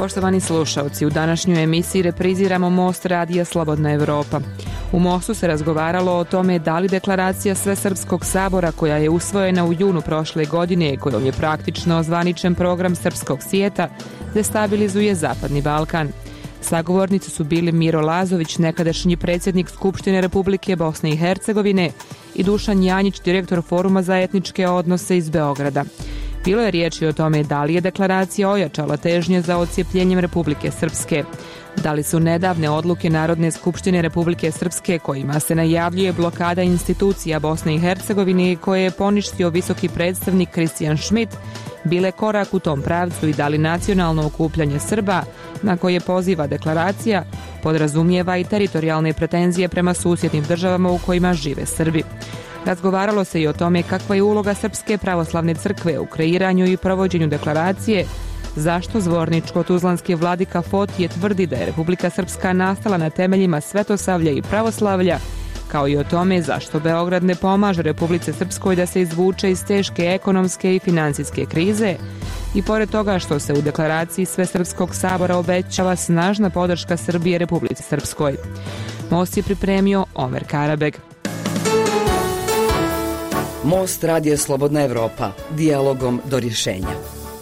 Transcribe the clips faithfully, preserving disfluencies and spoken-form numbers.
Poštovani slušalci, u današnjoj emisiji repriziramo Most radija Slobodna Evropa. U Mostu se razgovaralo o tome da li deklaracija Svesrpskog sabora koja je usvojena u junu prošle godine, kojom je praktično ozvaničen program srpskog svijeta, destabilizuje Zapadni Balkan. Sagovornici su bili Miro Lazović, nekadašnji predsjednik Skupštine Republike Bosne i Hercegovine, i Dušan Janjić, direktor Foruma za etničke odnose iz Beograda. Bilo je riječi o tome da li je deklaracija ojačala težnje za odcijepljenjem Republike Srpske. Da li su nedavne odluke Narodne skupštine Republike Srpske, kojima se najavljuje blokada institucija Bosne i Hercegovine koje je poništio visoki predstavnik Kristijan Schmidt, bile korak u tom pravcu i da li nacionalno okupljanje Srba, na koje poziva deklaracija, podrazumijeva i teritorijalne pretenzije prema susjednim državama u kojima žive Srbi. Razgovaralo se i o tome kakva je uloga Srpske pravoslavne crkve u kreiranju i provođenju deklaracije, zašto zvorničko-tuzlanski vladika Fotije tvrdi da je Republika Srpska nastala na temeljima svetosavlja i pravoslavlja, kao i o tome zašto Beograd ne pomaže Republici Srpskoj da se izvuče iz teške ekonomske i financijske krize, i pored toga što se u deklaraciji Svesrpskog sabora obećava snažna podrška Srbije Republici Srpskoj. Most je pripremio Omer Karabeg. Most radija Slobodna Evropa, dijalogom do rješenja.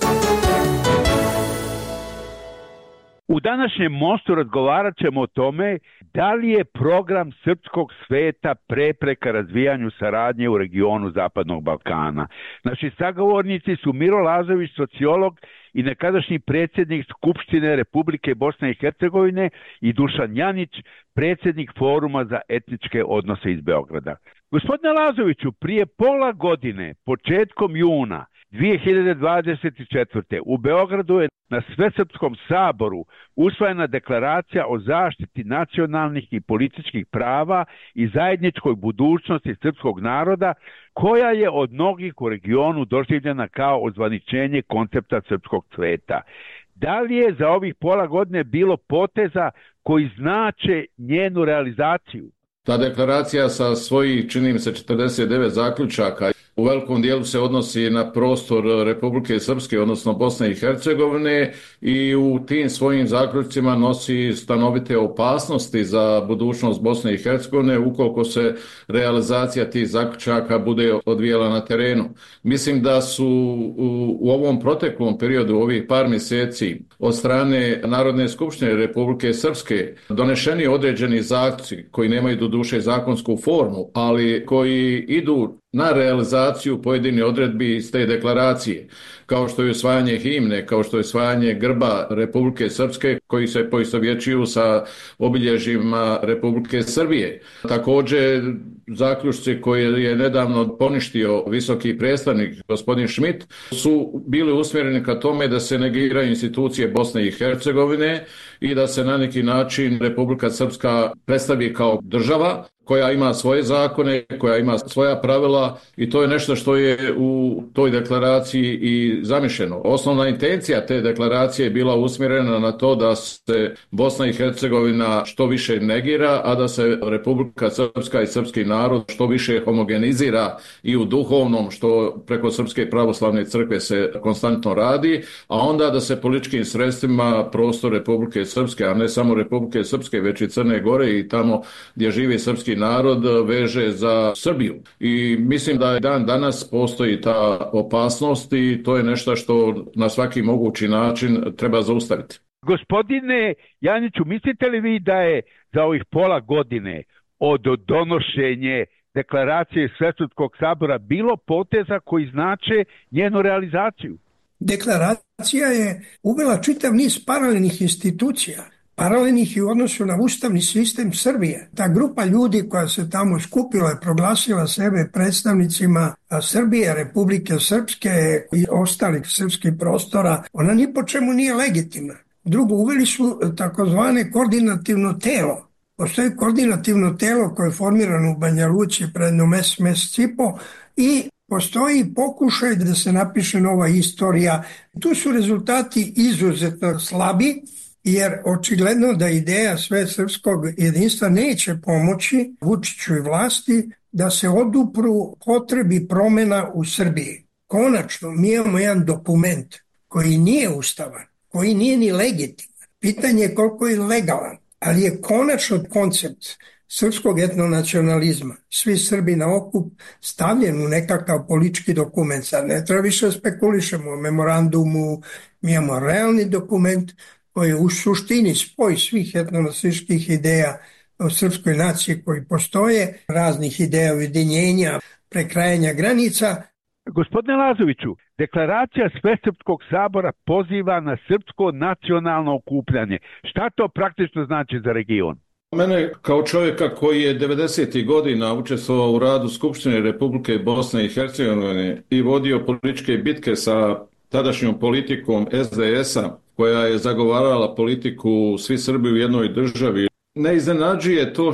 U današnjem Mostu razgovarat ćemo o tome da li je program srpskog sveta prepreka razvijanju saradnje u regionu Zapadnog Balkana. Naši sagovornici su Miro Lazović, sociolog i nekadašnji predsjednik Skupštine Republike Bosne i Hercegovine, i Dušan Janjić, predsjednik Foruma za etničke odnose iz Beograda. Gospodine Lazoviću, prije pola godine, početkom juna dvije hiljade dvadeset četvrte. u Beogradu je na Svesrpskom saboru usvojena deklaracija o zaštiti nacionalnih i političkih prava i zajedničkoj budućnosti srpskog naroda, koja je od mnogih u regionu doživljena kao ozvaničenje koncepta srpskog sveta. Da li je za ovih pola godine bilo poteza koji znače njenu realizaciju? Ta deklaracija sa svojih, čini mi se, četrdeset devet zaključaka u velikom dijelu se odnosi na prostor Republike Srpske, odnosno Bosne i Hercegovine, i u tim svojim zaključcima nosi stanovite opasnosti za budućnost Bosne i Hercegovine ukoliko se realizacija tih zaključaka bude odvijala na terenu. Mislim da su u, u ovom proteklom periodu, ovih par mjeseci, od strane Narodne skupštine Republike Srpske donešeni određeni zaključci koji nemaju doduše zakonsku formu, ali koji idu na realizaciju pojedinih odredbi iz te deklaracije, kao što je usvajanje himne, kao što je usvajanje grba Republike Srpske, koji se poistovjećuju sa obilježjima Republike Srbije. Također, zaključci koje je nedavno poništio visoki predstavnik gospodin Schmidt su bili usmjereni ka tome da se negiraju institucije Bosne i Hercegovine i da se na neki način Republika Srpska predstavi kao država koja ima svoje zakone, koja ima svoja pravila, i to je nešto što je u toj deklaraciji i zamišljeno. Osnovna intencija te deklaracije je bila usmjerena na to da se Bosna i Hercegovina što više negira, a da se Republika Srpska i srpski narod što više homogenizira i u duhovnom, što preko Srpske pravoslavne crkve se konstantno radi, a onda da se političkim sredstvima prostor Republike Srpske, a ne samo Republike Srpske, već i Crne Gore i tamo gdje živi srpski narod, veže za Srbiju. I mislim da je dan danas postoji ta opasnost i to je nešto što na svaki mogući način treba zaustaviti. Gospodine Janiću, mislite li vi da je za ovih pola godine od donošenje deklaracije Svesrpskog sabora bilo poteza koji znače njenu realizaciju? Deklaracija je uvela čitav niz paralelnih institucija, paralelnih i u odnosu na ustavni sistem Srbije. Ta grupa ljudi koja se tamo skupila i proglasila sebe predstavnicima Srbije, Republike Srpske i ostalih srpskih prostora, ona ni po čemu nije legitimna. Drugo, uveli su takozvane koordinativno telo. Postoji koordinativno telo koje je formirano u Banja Luci pred jedno mes, mesec i po, i postoji pokušaj da se napiše nova istorija. Tu su rezultati izuzetno slabi, jer očigledno da ideja svesrpskog jedinstva neće pomoći Vučiću i vlasti da se odupru potrebi promjena u Srbiji. Konačno, mi imamo jedan dokument koji nije ustavan, koji nije ni legitiman. Pitanje je koliko je legalan, ali je konačno koncept srpskog etnonacionalizma, svi Srbi na okup, stavljen u nekakav politički dokument. Sad ne treba više spekulišemo o memorandumu, mi imamo realni dokument koji je u suštini spoj svih etnonacističkih ideja o srpskoj naciji koji postoje, raznih ideja ujedinjenja, prekrajanja granica. Gospodine Lazoviću, deklaracija Svesrpskog sabora poziva na srpsko nacionalno okupljanje. Šta to praktično znači za region? Mene kao čovjeka koji je devedesetih godina učestvovao u radu Skupštine Republike Bosne i Hercegovine i vodio političke bitke sa tadašnjom politikom es de es-a, koja je zagovarala politiku svi Srbi u jednoj državi, ne iznenađuje to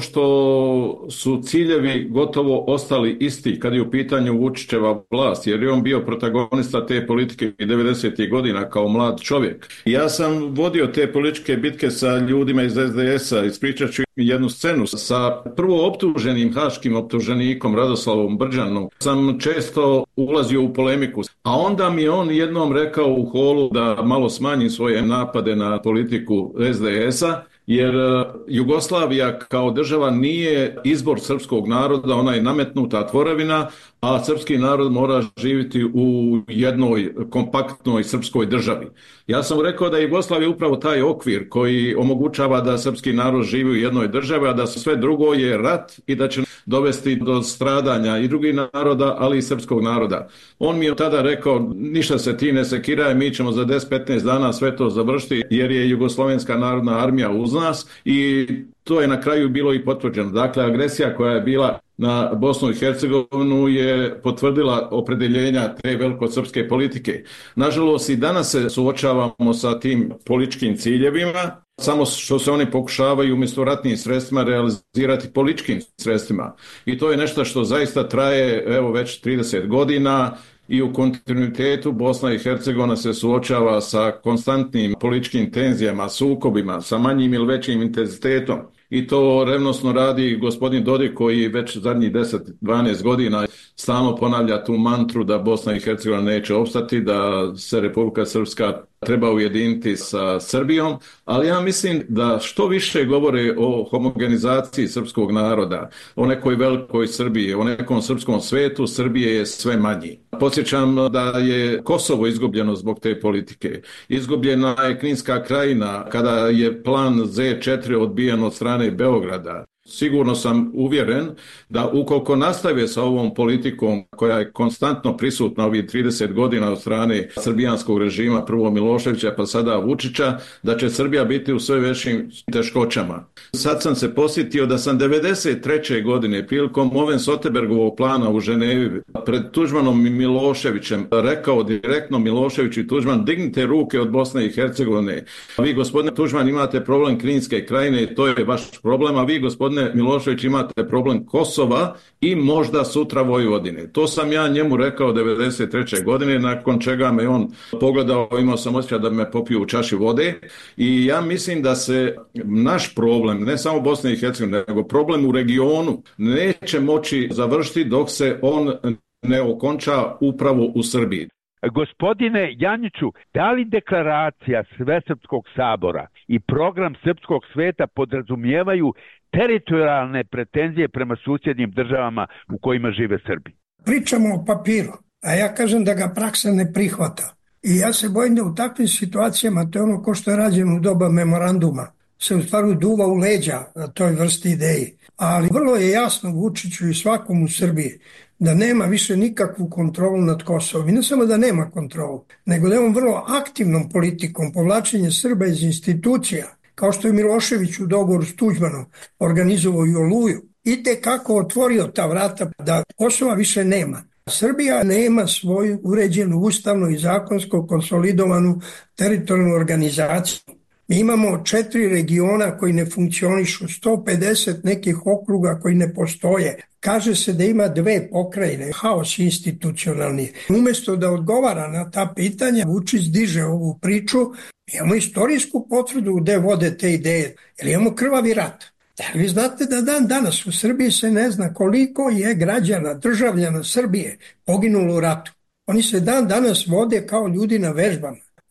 što su ciljevi gotovo ostali isti kad je u pitanju Vučićeva vlast, jer je on bio protagonista te politike i devedesetih godina kao mlad čovjek. Ja sam vodio te političke bitke sa ljudima iz es de es-a, ispričat ću jednu scenu sa prvo optuženim haškim optuženikom Radoslavom Brđanom. Sam često ulazio u polemiku, a onda mi je on jednom rekao u holu da malo smanjim svoje napade na politiku es de es-a, jer Jugoslavija kao država nije izbor srpskog naroda, ona je nametnuta tvorevina, a srpski narod mora živjeti u jednoj kompaktnoj srpskoj državi. Ja sam rekao da je Jugoslavija upravo taj okvir koji omogućava da srpski narod živi u jednoj državi, a da sve drugo je rat i da će dovesti do stradanja i drugih naroda, ali i srpskog naroda. On mi je tada rekao, ništa se ti ne sekiraj, mi ćemo za deset do petnaest dana sve to završiti, jer je Jugoslovenska narodna armija uz nas i to je na kraju bilo i potvrđeno. Dakle, agresija koja je bila na Bosnu i Hercegovinu je potvrdila opredeljenja te velikosrpske politike. Nažalost, i danas se suočavamo sa tim političkim ciljevima, samo što se oni pokušavaju umjesto ratnim sredstvima realizirati političkim sredstvima. I to je nešto što zaista traje evo već trideset godina i u kontinuitetu Bosna i Hercegovina se suočava sa konstantnim političkim tenzijama, sukobima, sa manjim ili većim intenzitetom. I to revnosno radi gospodin Dodik koji već zadnjih deset do dvanaest godina stalno ponavlja tu mantru da Bosna i Hercegovina neće opstati, da se Republika Srpska treba ujediniti sa Srbijom, ali ja mislim da što više govore o homogenizaciji srpskog naroda, o nekoj velikoj Srbiji, o nekom srpskom svetu, Srbije je sve manji. Podsjećam da je Kosovo izgubljeno zbog te politike. Izgubljena je Kninska krajina kada je plan zet četiri odbijen od strane Beograda. Sigurno sam uvjeren da ukoliko nastave sa ovom politikom koja je konstantno prisutna ovih trideset godina od strane srbijanskog režima, prvo Miloševića pa sada Vučića, da će Srbija biti u sve većim teškoćama. Sad sam se posjetio da sam devedeset treće godine prilikom Oven-Sotebergovog plana u Ženevi pred Tuđmanom i Miloševićem rekao direktno Milošević i Tuđman, dignite ruke od Bosne i Hercegovine. Vi, gospodine Tuđman, imate problem Kninske krajine, to je vaš problem, a vi, gospodine Milošević, imate problem Kosova i možda sutra Vojvodine. To sam ja njemu rekao devedeset treće godine, nakon čega me on pogledao, imao sam osjećaj da me popio u čaši vode i ja mislim da se naš problem, ne samo Bosne i Hercegovine, nego problem u regionu neće moći završiti dok se on ne okonča upravo u Srbiji. Gospodine Janjiću, da li deklaracija Svesrpskog sabora i program srpskog sveta podrazumijevaju teritorijalne pretenzije prema susjednim državama u kojima žive Srbi? Pričamo o papiru, a ja kažem da ga praksa ne prihvata. I ja se bojim da u takvim situacijama, to je ono ko što je rađeno u doba memoranduma, se u stvari duva u leđa na toj vrsti ideji. Ali vrlo je jasno Vučiću i svakom u Srbiji da nema više nikakvu kontrolu nad Kosovom. I ne samo da nema kontrolu, nego da je on vrlo aktivnom politikom povlačenje Srba iz institucija, kao što je Milošević u dogovoru s Tuđmanom organizovao i Oluju, i te kako otvorio ta vrata da Kosova više nema. Srbija nema svoju uređenu ustavno i zakonsko konsolidovanu teritorijalnu organizaciju. Mi imamo četiri regiona koji ne funkcionišu, sto pedeset nekih okruga koji ne postoje. Kaže se da ima dve pokrajine, haos institucionalni. Umjesto da odgovara na ta pitanja, Vučić diže ovu priču. Imamo istorijsku potvrdu gde vode te ideje, jer imamo krvavi rat. Da vi znate da dan danas u Srbiji se ne zna koliko je građana, državljana Srbije poginulo u ratu. Oni se dan danas vode kao ljudi na vežbama.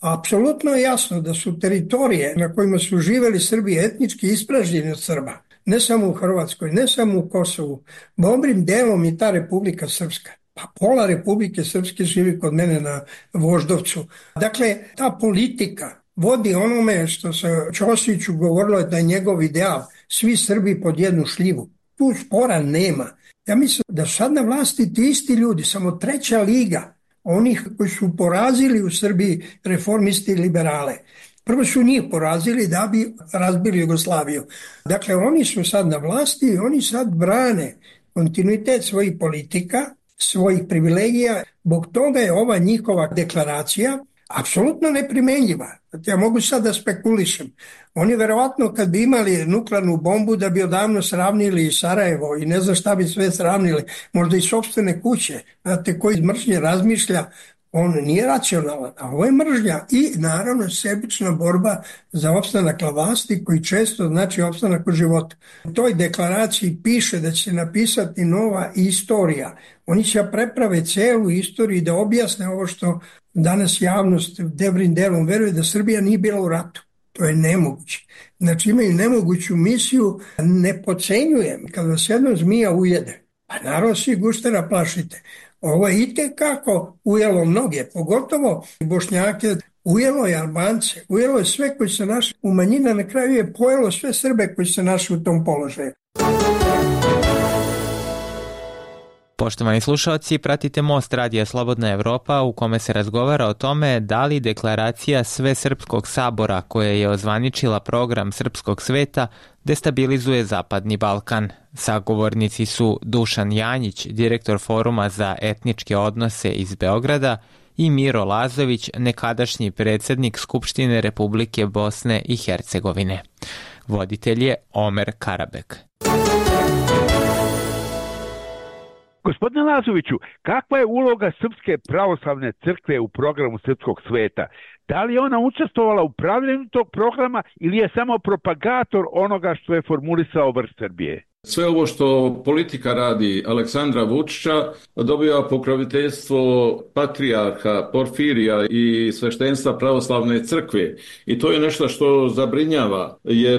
Apsolutno je jasno da su teritorije na kojima su živeli Srbi etnički ispražnjeni od Srba, ne samo u Hrvatskoj, ne samo u Kosovu, dobrim delom i ta Republika Srpska. Pa pola Republike Srpske živi kod mene na Voždovcu. Dakle, ta politika vodi onome što se Ćosiću govorilo da je njegov ideal, svi Srbi pod jednu šljivu. Tu spora nema. Ja mislim da sad na vlasti ti isti ljudi, samo treća liga onih koji su porazili u Srbiji reformisti i liberale. Prvo su njih porazili da bi razbili Jugoslaviju. Dakle, oni su sad na vlasti i oni sad brane kontinuitet svojih politika, svojih privilegija. Zbog toga je ova njihova deklaracija apsolutno neprimenljiva. Ja mogu sad da spekulišem. Oni verovatno kad bi imali nuklearnu bombu da bi odavno sravnili Sarajevo i ne znam šta bi sve sravnili, možda i sopstvene kuće. Znate, koji iz mržnje razmišlja, on nije racionalan, a ovo je mržnja i naravno sebična borba za opstanak na vlasti koji često znači opstanak u životu. U toj deklaraciji piše da će se napisati nova istorija. Oni će preprave celu istoriju i da objasne ovo što danas javnost dobrim delom veruje da Srbija nije bila u ratu. To je nemoguće. Znači imaju nemoguću misiju, ne podcenjujem. Kad vas jedno zmija ujede, pa naravno svi guštera plašite. Ovo je itekako ujelo mnoge, pogotovo Bošnjake, ujelo je Albance, ujelo je sve koji se našli u manjina, na kraju je pojelo sve Srbe koji se našli u tom položaju. Poštovani slušalci, pratite Most radija Slobodna Evropa u kome se razgovara o tome da li deklaracija Svesrpskog sabora koja je ozvaničila program Srpskog sveta destabilizuje Zapadni Balkan. Sagovornici su Dušan Janjić, direktor Foruma za etničke odnose iz Beograda, i Miro Lazović, nekadašnji predsjednik Skupštine Republike Bosne i Hercegovine. Voditelj je Omer Karabek. Gospodine Lazoviću, kakva je uloga Srpske pravoslavne crkve u programu Srpskog sveta? Da li je ona učestvovala u pravljenju tog programa ili je samo propagator onoga što je formulisao vrh Srbije? Sve ovo što politika radi Aleksandra Vučića dobiva pokroviteljstvo patrijarha Porfirija i sveštenstva pravoslavne crkve. I to je nešto što zabrinjava, jer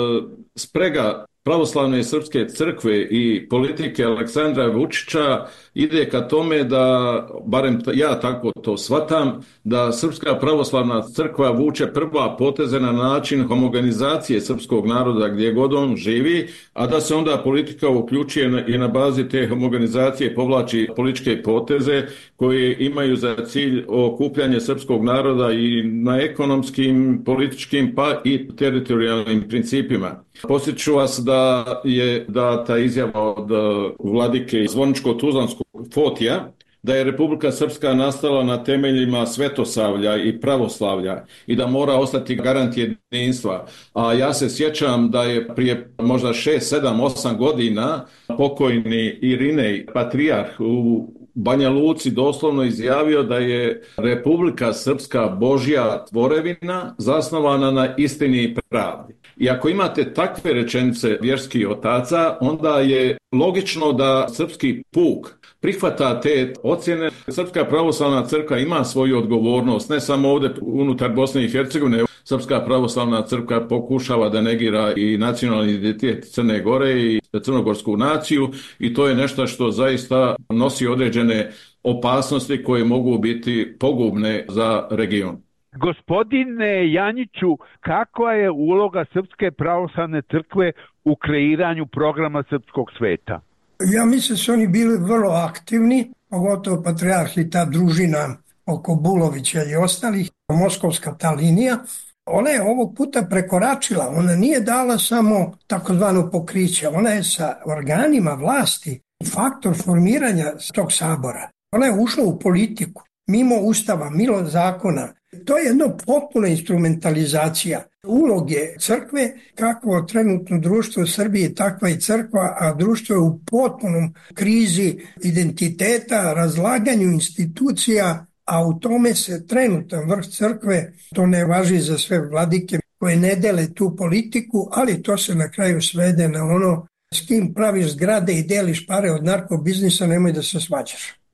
sprega pravoslavne srpske crkve i politike Aleksandra Vučića ide ka tome da, barem ja tako to shvatam, da Srpska pravoslavna crkva vuče prva poteze na način homogenizacije srpskog naroda gdje god on živi, a da se onda politika uključuje i na bazi te homogenizacije povlači političke poteze koje imaju za cilj okupljanje srpskog naroda i na ekonomskim, političkim pa i teritorijalnim principima. Posjeću vas da je data izjava od vladike Zvoničko-Tuzlanskog Fotija da je Republika Srpska nastala na temeljima svetosavlja i pravoslavlja i da mora ostati garant jedinstva. A ja se sjećam da je prije možda šest, sedam, osam godina pokojni Irinej, patrijarh u Banja Luci doslovno izjavio da je Republika Srpska Božja tvorevina zasnovana na istini i pravdi. I ako imate takve rečenice vjerskih otaca, onda je logično da srpski puk prihvata te ocjene. Srpska pravoslavna crkva ima svoju odgovornost, ne samo ovdje unutar Bosne i Hercegovine. Srpska pravoslavna crkva pokušava da negira i nacionalni identitet Crne Gore i crnogorsku naciju i to je nešto što zaista nosi određene opasnosti koje mogu biti pogubne za region. Gospodine Janjiću, kakva je uloga Srpske pravoslavne crkve u kreiranju programa Srpskog sveta? Ja mislim da su oni bili vrlo aktivni, pogotovo patrijarh i ta družina oko Bulovića i ostalih, moskovska ta linija. Ona je ovog puta prekoračila, ona nije dala samo takozvano pokriće, ona je sa organima vlasti faktor formiranja tog sabora. Ona je ušla u politiku, mimo ustava, mimo zakona. To je jedna potpuna instrumentalizacija uloge crkve, kakvo trenutno društvo u Srbiji, takva i crkva, a društvo je u potpunom krizi identiteta, razlaganju institucija, a u tome se trenutan vrh crkve, to ne važi za sve vladike koje ne dele tu politiku, ali to se na kraju svede na ono s kim praviš zgrade i deliš pare od narkobiznisa, nemoj da se svađaš.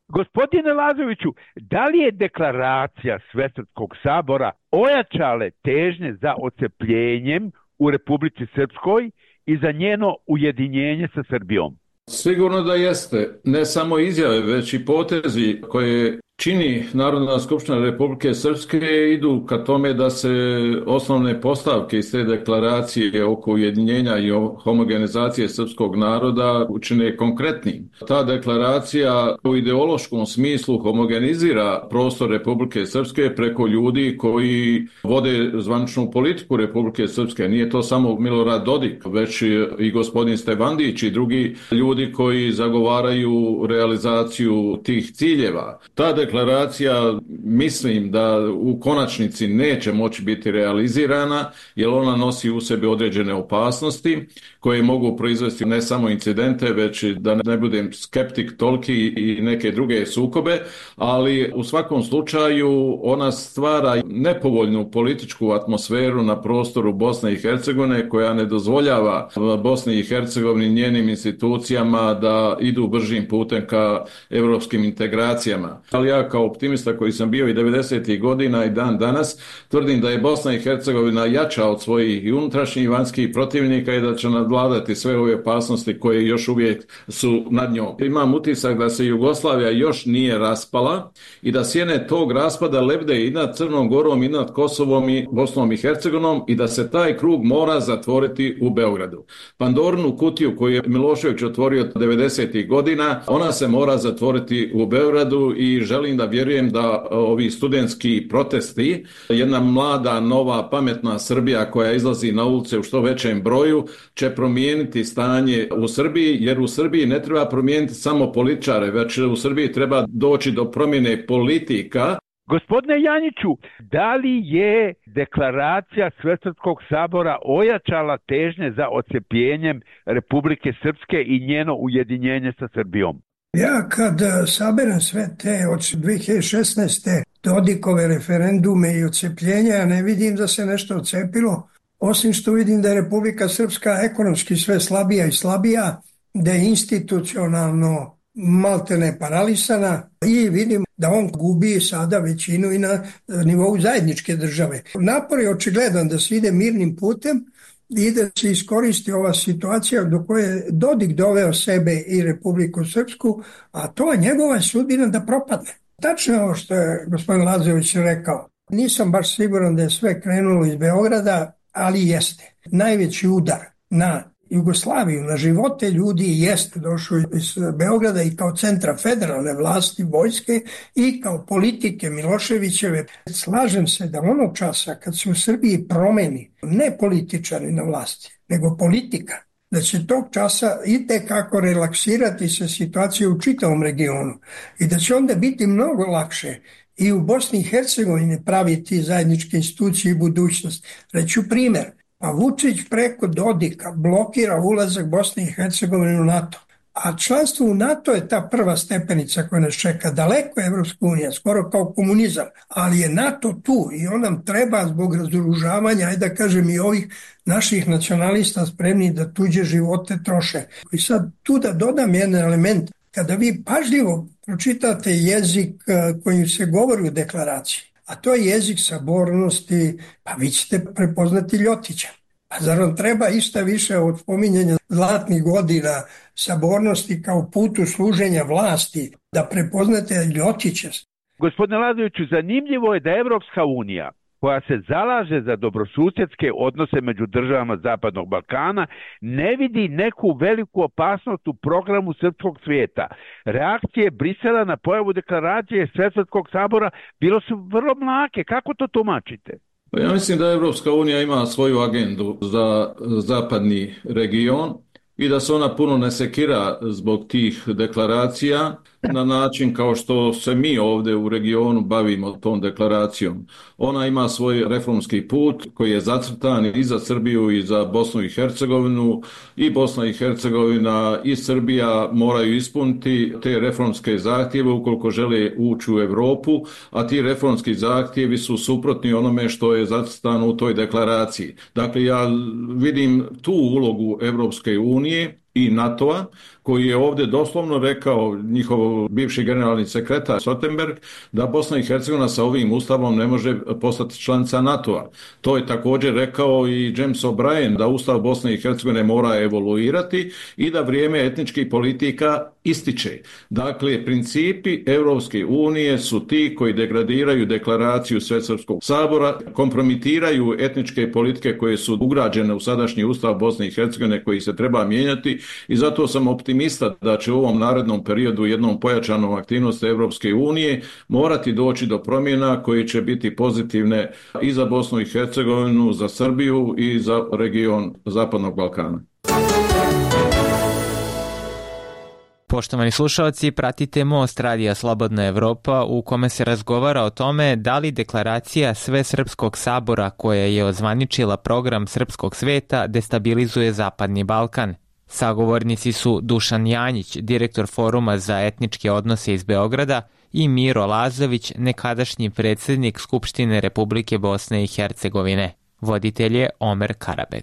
Gospodine Lazoviću, da li je deklaracija Svesrpskog sabora ojačale težnje za odcepljenjem u Republici Srpskoj i za njeno ujedinjenje sa Srbijom? Sigurno da jeste. Ne samo izjave, već i potezi koje čini Narodna skupština Republike Srpske idu ka tome da se osnovne postavke iz te deklaracije oko ujedinjenja i homogenizacije srpskog naroda učine konkretnim. Ta deklaracija u ideološkom smislu homogenizira prostor Republike Srpske preko ljudi koji vode zvaničnu politiku Republike Srpske. Nije to samo Milorad Dodik, već i gospodin Stevandić i drugi ljudi koji zagovaraju realizaciju tih ciljeva. Ta deklaracija mislim da u konačnici neće moći biti realizirana jer ona nosi u sebi određene opasnosti koje mogu proizvesti ne samo incidente, već da ne budem skeptik toliki i neke druge sukobe, ali u svakom slučaju ona stvara nepovoljnu političku atmosferu na prostoru Bosne i Hercegovine koja ne dozvoljava Bosni i Hercegovini njenim institucijama da idu bržim putem ka evropskim integracijama. Ali ja kao optimista koji sam bio i devedesetih godina i dan danas tvrdim da je Bosna i Hercegovina jača od svojih i unutrašnjih i vanjskih protivnika i da će nadvladati sve ove opasnosti koje još uvijek su nad njom. Imam utisak da se Jugoslavija još nije raspala i da sjene tog raspada lebde i nad Crnom Gorom i nad Kosovom i Bosnom i Hercegovinom i da se taj krug mora zatvoriti u Beogradu. Pandorinu kutiju koju je Milošević otvorio devedesetih godina, ona se mora zatvoriti u Beogradu i želim da vjerujem da ovi studentski protesti, jedna mlada, nova, pametna Srbija koja izlazi na ulice u što većem broju, će promijeniti stanje u Srbiji, jer u Srbiji ne treba promijeniti samo političare, već u Srbiji treba doći do promjene politika. Gospodine Janjiću, da li je deklaracija Svesrpskog sabora ojačala težnje za odcepljenjem Republike Srpske i njeno ujedinjenje sa Srbijom? Ja kad saberem sve te od dve hiljade šesnaeste Dodikove referendume i odcepljenja, ne vidim da se nešto odcepilo, osim što vidim da je Republika Srpska ekonomski sve slabija i slabija, da je institucionalno maltene paralisana i vidim da on gubi sada većinu i na nivou zajedničke države. Napor je očigledan da se ide mirnim putem i da se iskoristi ova situacija do koje je Dodik doveo sebe i Republiku Srpsku, a to je njegova sudbina da propadne. Tačno je ovo što je gospodin Lazović rekao. Nisam baš siguran da je sve krenulo iz Beograda, ali jeste. Najveći udar na Jugoslaviju, na živote ljudi jeste došao iz Beograda i kao centra federalne vlasti, vojske i kao politike Miloševićeve. Slažem se da onog časa kad se u Srbiji promeni ne političari na vlasti, nego politika, da će tog časa itekako relaksirati se situacija u čitavom regionu i da će onda biti mnogo lakše i u Bosni i Hercegovini praviti zajedničke institucije i budućnost. Reću primjer, pa Vučić preko Dodika blokira ulazak Bosne i Hercegovine u NATO. A članstvo u NATO je ta prva stepenica koja nas čeka. Daleko je Evropska unija, skoro kao komunizam, ali je NATO tu i on nam treba zbog razoružavanja, ajde da kažem i ovih naših nacionalista spremni da tuđe živote troše. I sad tu da dodam jedan element, kada vi pažljivo pročitate jezik kojim se govori u deklaraciji, a to je jezik sabornosti, pa vi ćete prepoznati Ljotića. A zar vam treba išta više od spominjanja zlatnih godina sabornosti kao putu služenja vlasti da prepoznate Ljotića? Gospodine Lazoviću, zanimljivo je da Evropska unija, koja se zalaže za dobrosusjedske odnose među državama Zapadnog Balkana, ne vidi neku veliku opasnost u programu Srpskog svijeta. Reakcije Brisela na pojavu deklaracije Svesrpskog sabora bilo su vrlo mlake. Kako to tumačite? Ja mislim da Evropska unija ima svoju agendu za zapadni region i da se ona puno ne sekira zbog tih deklaracija na način kao što se mi ovdje u regionu bavimo tom deklaracijom. Ona ima svoj reformski put koji je zacrtan i za Srbiju i za Bosnu i Hercegovinu. I Bosna i Hercegovina i Srbija moraju ispuniti te reformske zahtjeve ukoliko žele ući u Europu, a ti reformski zahtjevi su suprotni onome što je zacrtano u toj deklaraciji. Dakle, ja vidim tu ulogu Evropske unije i NATO-a koji je ovdje doslovno rekao njihov bivši generalni sekretar Stoltenberg da Bosna i Hercegovina sa ovim ustavom ne može postati članica NATO-a. To je također rekao i James O'Brien da ustav Bosne i Hercegovine mora evoluirati i da vrijeme etničkih politika ističe. Dakle, principi Europske unije su ti koji degradiraju deklaraciju Svesrpskog sabora, kompromitiraju etničke politike koje su ugrađene u sadašnji ustav Bosne i Hercegovine koji se treba mijenjati i zato sam optimista da će u ovom narednom periodu jednom pojačanom aktivnosti Europske unije morati doći do promjena koje će biti pozitivne i za Bosnu i Hercegovinu, za Srbiju i za region Zapadnog Balkana. Poštovani slušalci, pratite Most Radija Slobodna Evropa u kome se razgovara o tome da li deklaracija Svesrpskog sabora koja je ozvaničila program Srpskog sveta destabilizuje Zapadni Balkan. Sagovornici su Dušan Janjić, direktor Foruma za etničke odnose iz Beograda, i Miro Lazović, nekadašnji predsjednik Skupštine Republike Bosne i Hercegovine. Voditelj je Omer Karabeg.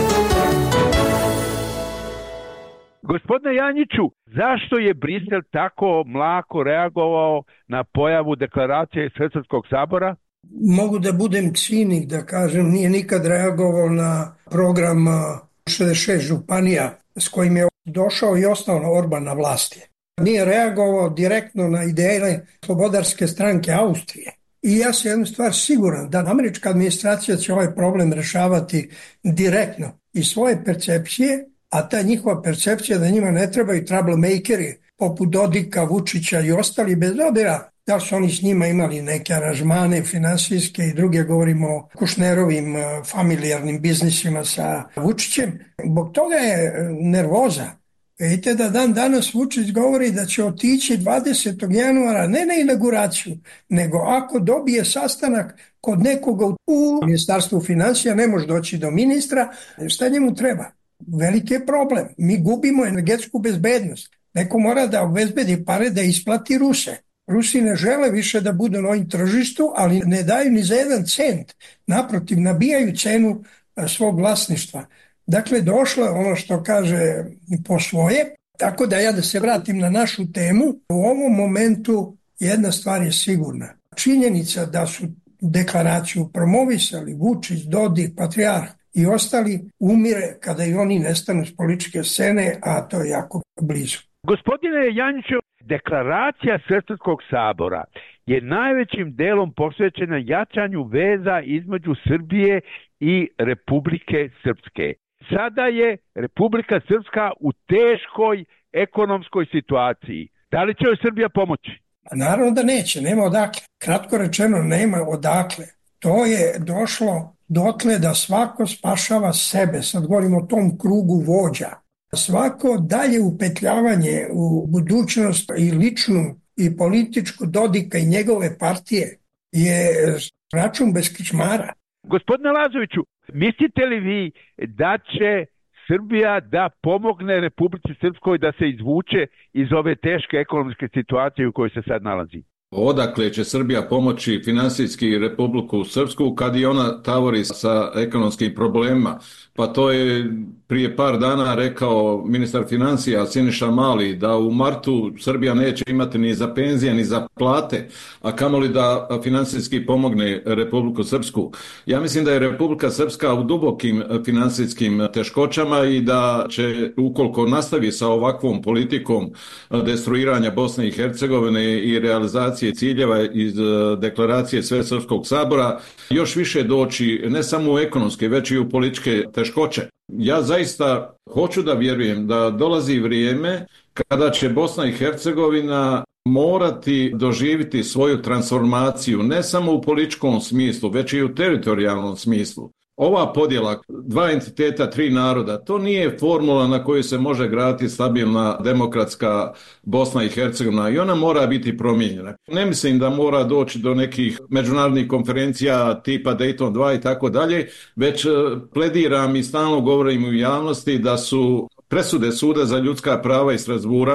Gospodine Janjiću, zašto je Brisel tako mlako reagovao na pojavu deklaracije Svesrpskog sabora? Mogu da budem cinik da kažem, nije nikad reagovao na program šezdeset šest županija s kojim je došao i ostao Orban na vlasti. Nije reagovao direktno na ideje Slobodarske stranke Austrije. I ja sam jednu stvar siguran da američka administracija će ovaj problem rešavati direktno iz svoje percepcije, a ta njihova percepcija da njima ne trebaju troublemakeri poput Dodika, Vučića i ostali, bez obzira da su oni s njima imali neke aranžmane finansijske i druge, govorimo o Kušnerovim familijarnim biznisima sa Vučićem. Zbog toga je nervoza. Vidite da dan danas Vučić govori da će otići dvadesetog januara ne na inauguraciju, nego ako dobije sastanak kod nekoga u Ministarstvu financija, ne može doći do ministra, šta njemu treba? Veliki je problem. Mi gubimo energetsku bezbednost. Neko mora da obezbedi pare da isplati Ruse. Rusi ne žele više da budu na ovim tržištu, ali ne daju ni za jedan cent. Naprotiv, nabijaju cenu svog vlasništva. Dakle, došlo je ono što kaže po svoje. Tako da ja da se vratim na našu temu, u ovom momentu jedna stvar je sigurna. Činjenica da su deklaraciju promovisali Vučić, Dodik, Patrijarh i ostali, umire kada i oni nestanu s političke scene, a to je jako blizu. Gospodine Janjiću, deklaracija Svesrpskog sabora je najvećim delom posvećena jačanju veza između Srbije i Republike Srpske. Sada je Republika Srpska u teškoj ekonomskoj situaciji. Da li će joj Srbija pomoći? Naravno da neće, nema odakle. Kratko rečeno, nema odakle. To je došlo dotle da svako spašava sebe, sad govorimo o tom krugu vođa. Svako dalje upetljavanje u budućnost i ličnu i političku Dodika i njegove partije je račun bez kičmara. Gospodine Lazoviću, mislite li vi da će Srbija da pomogne Republici Srpskoj da se izvuče iz ove teške ekonomske situacije u kojoj se sad nalazi? Odakle će Srbija pomoći finansijski Republiku Srpsku kad i ona tavori sa ekonomskim problemima? Pa to je prije par dana rekao ministar financija Siniša Mali da u martu Srbija neće imati ni za penzije ni za plate, a kamoli da finansijski pomogne Republiku Srpsku. Ja mislim da je Republika Srpska u dubokim finansijskim teškoćama i da će, ukoliko nastavi sa ovakvom politikom destruiranja Bosne i Hercegovine i realizacije ciljeva iz deklaracije Svesrpskog sabora, još više doći ne samo u ekonomske, već i u političke teškoće. Ja zaista hoću da vjerujem da dolazi vrijeme kada će Bosna i Hercegovina morati doživjeti svoju transformaciju ne samo u političkom smislu, već i u teritorijalnom smislu. Ova podjela dva entiteta, tri naroda, to nije formula na kojoj se može graditi stabilna demokratska Bosna i Hercegovina i ona mora biti promijenjena. Ne mislim da mora doći do nekih međunarodnih konferencija tipa Dayton dva i tako dalje, već plediram i stalno govorim u javnosti da su presude Suda za ljudska prava iz Strasbura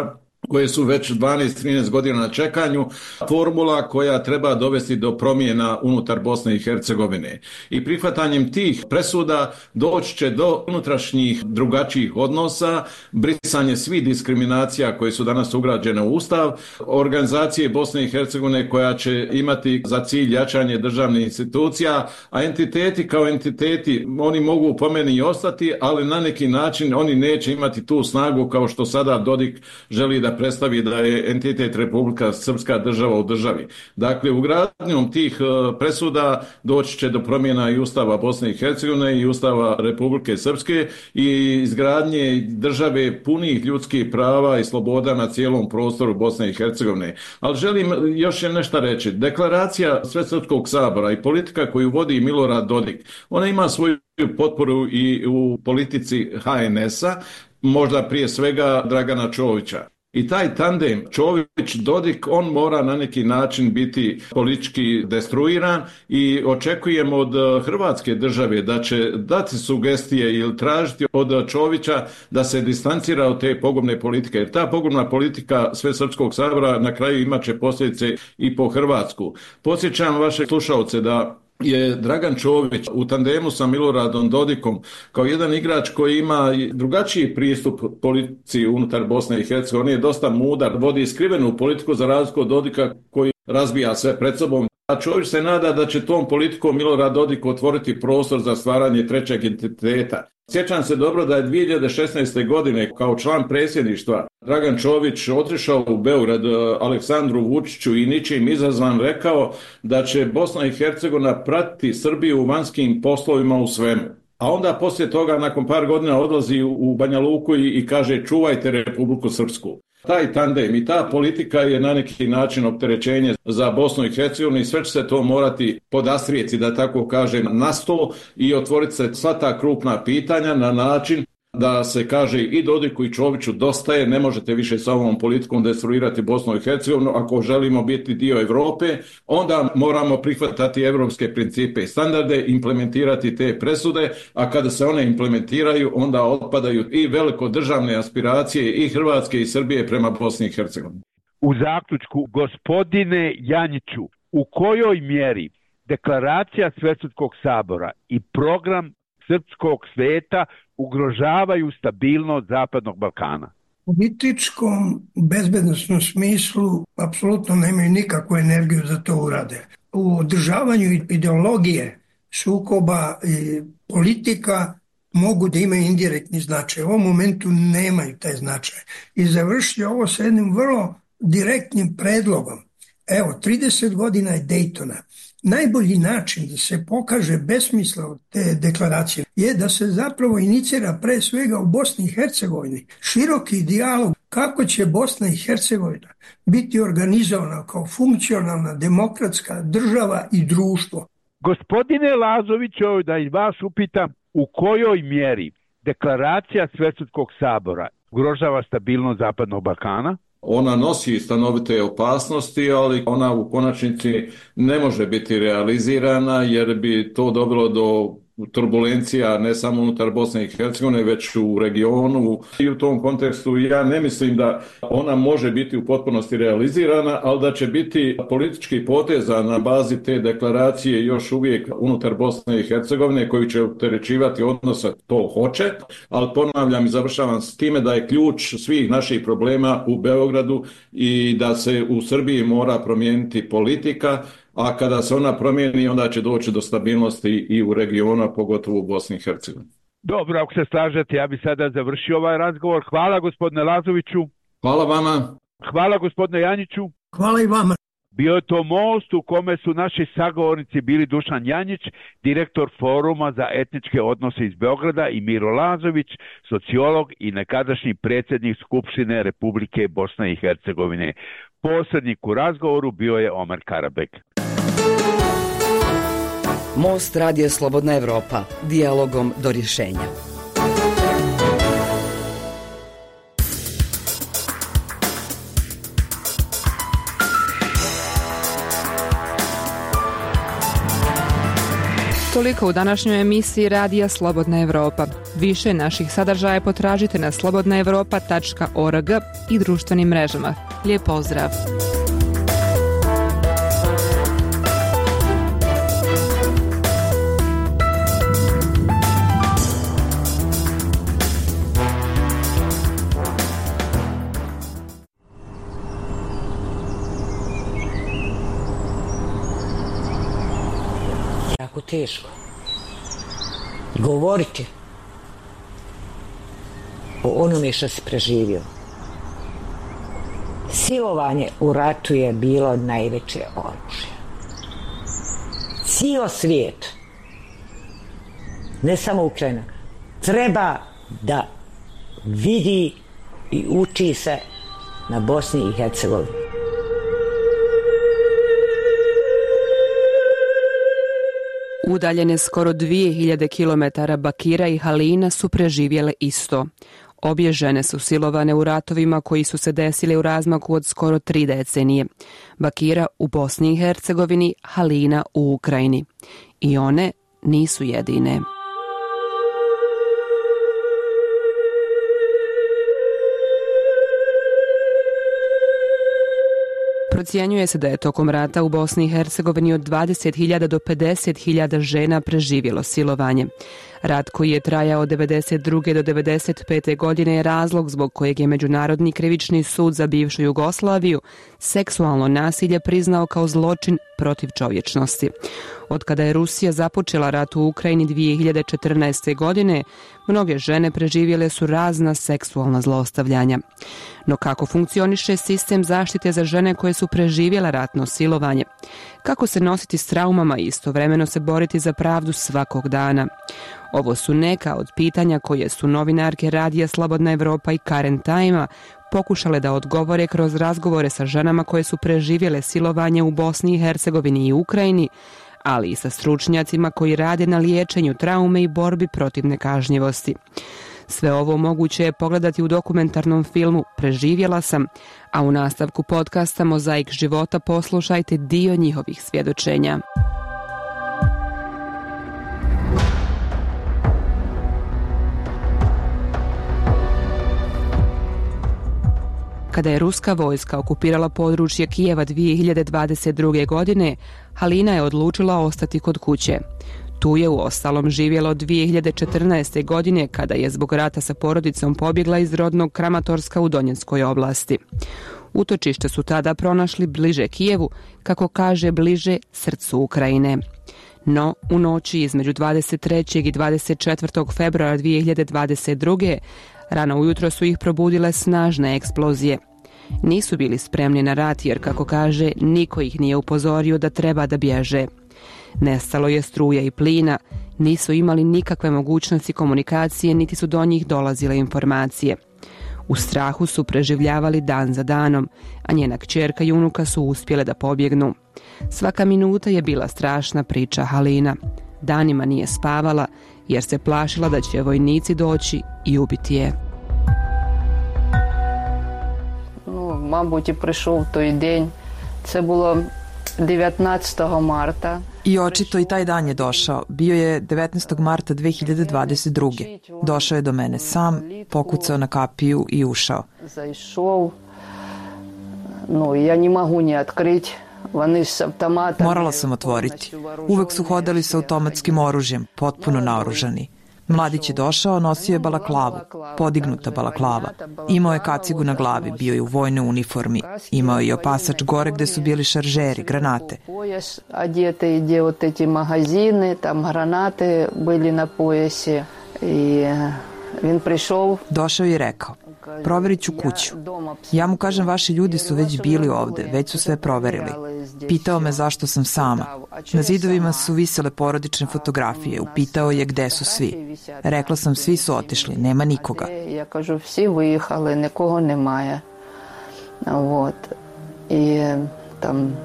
koje su već dvanaest trinaest godina na čekanju, formula koja treba dovesti do promjena unutar Bosne i Hercegovine. I prihvatanjem tih presuda doći će do unutrašnjih drugačijih odnosa, brisanje svih diskriminacija koje su danas ugrađene u Ustav, organizacije Bosne i Hercegovine koja će imati za cilj jačanje državnih institucija, a entiteti kao entiteti, oni mogu po meni i ostati, ali na neki način oni neće imati tu snagu kao što sada Dodik želi da predstavi da je entitet Republika Srpska država u državi. Dakle, ugradnjom tih presuda doći će do promjena i Ustava Bosne i Hercegovine i Ustava Republike Srpske i izgradnje države punih ljudskih prava i sloboda na cijelom prostoru Bosne i Hercegovine. Ali želim još nešto reći. Deklaracija Svesrpskog sabora i politika koju vodi Milorad Dodik, ona ima svoju potporu i u politici ha en es-a, možda prije svega Dragana Čovića. I taj tandem Čović-Dodik, on mora na neki način biti politički destruiran i očekujemo od Hrvatske države da će dati sugestije ili tražiti od Čovića da se distancira od te pogubne politike. Jer ta pogubna politika Svesrpskog sabora na kraju imat će posljedice i po Hrvatsku. Podsjećam vaše slušalce da je Dragan Čović u tandemu sa Miloradom Dodikom kao jedan igrač koji ima drugačiji pristup politici unutar Bosne i Hercegovine, je dosta mudar, vodi skrivenu politiku za razliku od Dodika koji razbija sve pred sobom. A Čović se nada da će tom politikom Milorad Dodik otvoriti prostor za stvaranje trećeg entiteta. Sjećam se dobro da je dvije hiljade šesnaeste. godine kao član predsjedništva Dragan Čović otišao u Beograd Aleksandru Vučiću i ničim izazvan rekao da će Bosna i Hercegovina pratiti Srbiju u vanjskim poslovima u svemu. A onda poslije toga nakon par godina odlazi u Banja Luku i, i kaže čuvajte Republiku Srpsku. Taj tandem i ta politika je na neki način opterećenje za Bosnu i Hercegovinu i sve će se to morati podastrijeti, da tako kažem, na sto i otvoriti se sva ta krupna pitanja na način da se kaže i Dodiku i Čoviću dosta je, ne možete više sa ovom politikom destruirati Bosnu i Hercegovinu. Ako želimo biti dio Europe, onda moramo prihvatati evropske principe i standarde, implementirati te presude, a kada se one implementiraju, onda otpadaju i veliko državne aspiracije i Hrvatske i Srbije prema Bosni i Hercegovini. U zaključku, gospodine Janjiću, u kojoj mjeri deklaracija Svesrpskog sabora i program srpskog sveta ugrožavaju stabilnost Zapadnog Balkana? U političkom, bezbednosnom smislu apsolutno nemaju nikakvu energiju za to urade. U održavanju ideologije, sukoba i politika mogu da imaju indirektni značaj. U ovom momentu nemaju taj značaj. I završiti ovo sa jednim vrlo direktnim predlogom. Evo, trideset godina je Dejtona. Najbolji način da se pokaže besmisao te deklaracije je da se zapravo inicira pre svega u Bosni i Hercegovini široki dijalog kako će Bosna i Hercegovina biti organizovana kao funkcionalna demokratska država i društvo. Gospodine Lazoviću, da i vas upitam, u kojoj mjeri deklaracija Svesrpskog sabora ugrožava stabilnost Zapadnog Balkana? Ona nosi stanovite opasnosti, ali ona u konačnici ne može biti realizirana jer bi to dovelo do turbulencija ne samo unutar Bosne i Hercegovine, već u regionu. I u tom kontekstu ja ne mislim da ona može biti u potpunosti realizirana, ali da će biti politički poteza na bazi te deklaracije još uvijek unutar Bosne i Hercegovine koji će opterećivati odnosa, to hoće, ali ponavljam i završavam s time da je ključ svih naših problema u Beogradu i da se u Srbiji mora promijeniti politika, a kada se ona promijeni, onda će doći do stabilnosti i u regionu, pogotovo u Bosni i Hercegovini. Dobro, ako se slažete, ja bi sada završio ovaj razgovor. Hvala gospodine Lazoviću. Hvala vama. Hvala gospodine Janjiću. Hvala i vama. Bio je to most u kome su naši sagovornici bili Dušan Janjić, direktor Foruma za etničke odnose iz Beograda, i Miro Lazović, sociolog i nekadašnji predsjednik Skupštine Republike Bosne i Hercegovine. Posrednik u razgovoru bio je Omer Karabek. Most Radija Slobodna Evropa, dijalogom do rješenja. Toliko u današnjoj emisiji Radija Slobodna Evropa. Više naših sadržaja potražite na slobodna evropa tačka org i društvenim mrežama. Lijep pozdrav! Jako teško govoriti o onome što si preživio. Silovanje u ratu je bilo najveće oružje. Cijel svijet, ne samo Ukrajina, treba da vidi i uči se na Bosni i Hercegovini. Udaljene skoro dvije hiljade kilometara Bakira i Halina su preživjele isto. Obje žene su silovane u ratovima koji su se desili u razmaku od skoro tri decenije. Bakira u Bosni i Hercegovini, Halina u Ukrajini. I one nisu jedine. Procjenjuje se da je tokom rata u Bosni i Hercegovini od dvadeset hiljada do pedeset hiljada žena preživjelo silovanje. Rat koji je trajao od devedeset druge do devedeset pete godine je razlog zbog kojeg je Međunarodni krivični sud za bivšu Jugoslaviju seksualno nasilje priznao kao zločin protiv čovječnosti. Od kada je Rusija započela rat u Ukrajini dvije hiljade četrnaeste. godine, mnoge žene preživjele su razna seksualna zlostavljanja. No kako funkcioniše sistem zaštite za žene koje su preživjele ratno silovanje? Kako se nositi s traumama i istovremeno se boriti za pravdu svakog dana? Ovo su neka od pitanja koje su novinarke Radija Slobodna Evropa i Current Time-a pokušale da odgovore kroz razgovore sa ženama koje su preživjele silovanje u Bosni i Hercegovini i Ukrajini, ali i sa stručnjacima koji rade na liječenju traume i borbi protiv nekažnjivosti. Sve ovo moguće je pogledati u dokumentarnom filmu Preživjela sam, a u nastavku podcasta Mozaik života poslušajte dio njihovih svjedočenja. Kada je ruska vojska okupirala područje Kijeva dvije hiljade dvadeset druge. godine, Halina je odlučila ostati kod kuće. Tu je u ostalom živjela dvije hiljade četrnaeste. godine kada je zbog rata sa porodicom pobjegla iz rodnog Kramatorska u Donjeckoj oblasti. Utočište su tada pronašli bliže Kijevu, kako kaže bliže srcu Ukrajine. No, u noći između dvadeset trećeg i dvadeset četvrtog februara dvije hiljade dvadeset druge. rano ujutro su ih probudile snažne eksplozije. Nisu bili spremni na rat jer, kako kaže, niko ih nije upozorio da treba da bježe. Nestalo je struje i plina, nisu imali nikakve mogućnosti komunikacije, niti su do njih dolazile informacije. U strahu su preživljavali dan za danom, a njena kćerka i unuka su uspjele da pobjegnu. Svaka minuta je bila strašna, priča Halina. Danima nije spavala jer se plašila da će vojnici doći i ubiti je. Ну, мабуть, і прийшов той день. Це було devetnaestog marta. I očito i taj dan je došao. Bio je devetnaestog marta dve hiljade dvadeset druge. Došao je do mene sam, pokucao na kapiju i ušao. Zaišao. No, ja ne mogu ni otkriti. Morala sam otvoriti. Uvek su hodali sa automatskim oružjem, potpuno naoružani. Mladić je došao, nosio je balaklavu, podignuta balaklava. Imao je kacigu na glavi, bio je u vojnoj uniformi. Imao je i opasač gore gde su bili šaržeri, granate. Одеты, где вот эти магазины, там гранаты были на поясе. И он пришел. Došao je i rekao: proverit ću kuću. Ja mu kažem, vaši ljudi su već bili ovde, već su sve proverili. Pitao me zašto sam sama. Na zidovima su visele porodične fotografije. Upitao je gde su svi. Rekla sam, svi su otišli, nema nikoga. Ja kažu, svi vyjehali, nikogo nemaje. Вот. I tam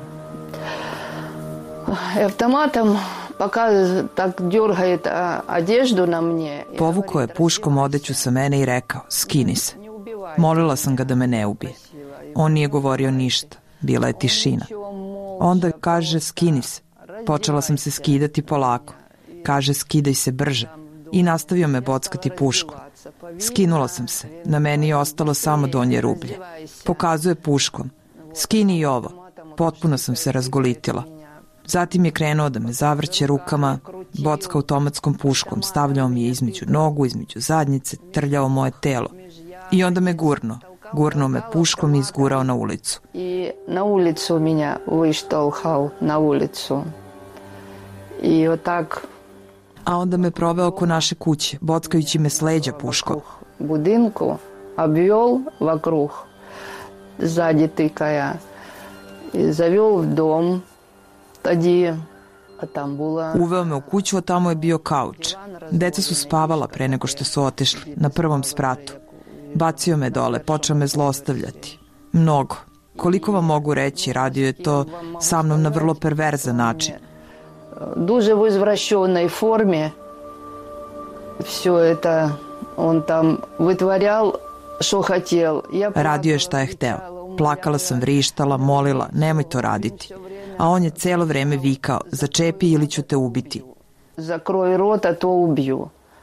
автоматом пока так дергает одежду на мне. Povukao je puškom odeću sa mene i rekao: skini se. Molila sam ga da me ne ubije. On nije govorio ništa. Bila je tišina. Onda kaže: skini se. Počela sam se skidati polako. kaže skidaj se brže i nastavio me bockati pušku. Skinula sam se, na meni je ostalo samo donje rublje. Pokazuje puškom, skini i ovo, potpuno sam se razgolitila. Zatim je krenuo da me zavrće rukama, bocka automatskom puškom, stavljao mi je između nogu, između zadnjice, trljao moje telo. I onda me gurno, gurnuo me puškom i izgurao na ulicu. I na ulicu minja vyštolhal, na ulicu. I otak... A onda me proveo oko naše kuće, bockajući me s leđa puškom. Budinku, обвел вокруг, сзади тыкая, и завел в дом. Тоді, а там була... Uveo me u kuću, a tamo je bio kauč. Deca su spavala pre nego što su otišli, na prvom spratu. Bacio me dole, počeo me zlostavljati. Mnogo. Koliko vam mogu reći, radio je to sa mnom na vrlo perverzan način. Дуже в извращенной форме все это он там вытворял, что хотел. Radio je šta je hteo. Plakala sam, vrištala, molila, nemoj to raditi. A on je celo vreme vikao, začepi ili ću te ubiti. Zakroj rot, a to ubiju.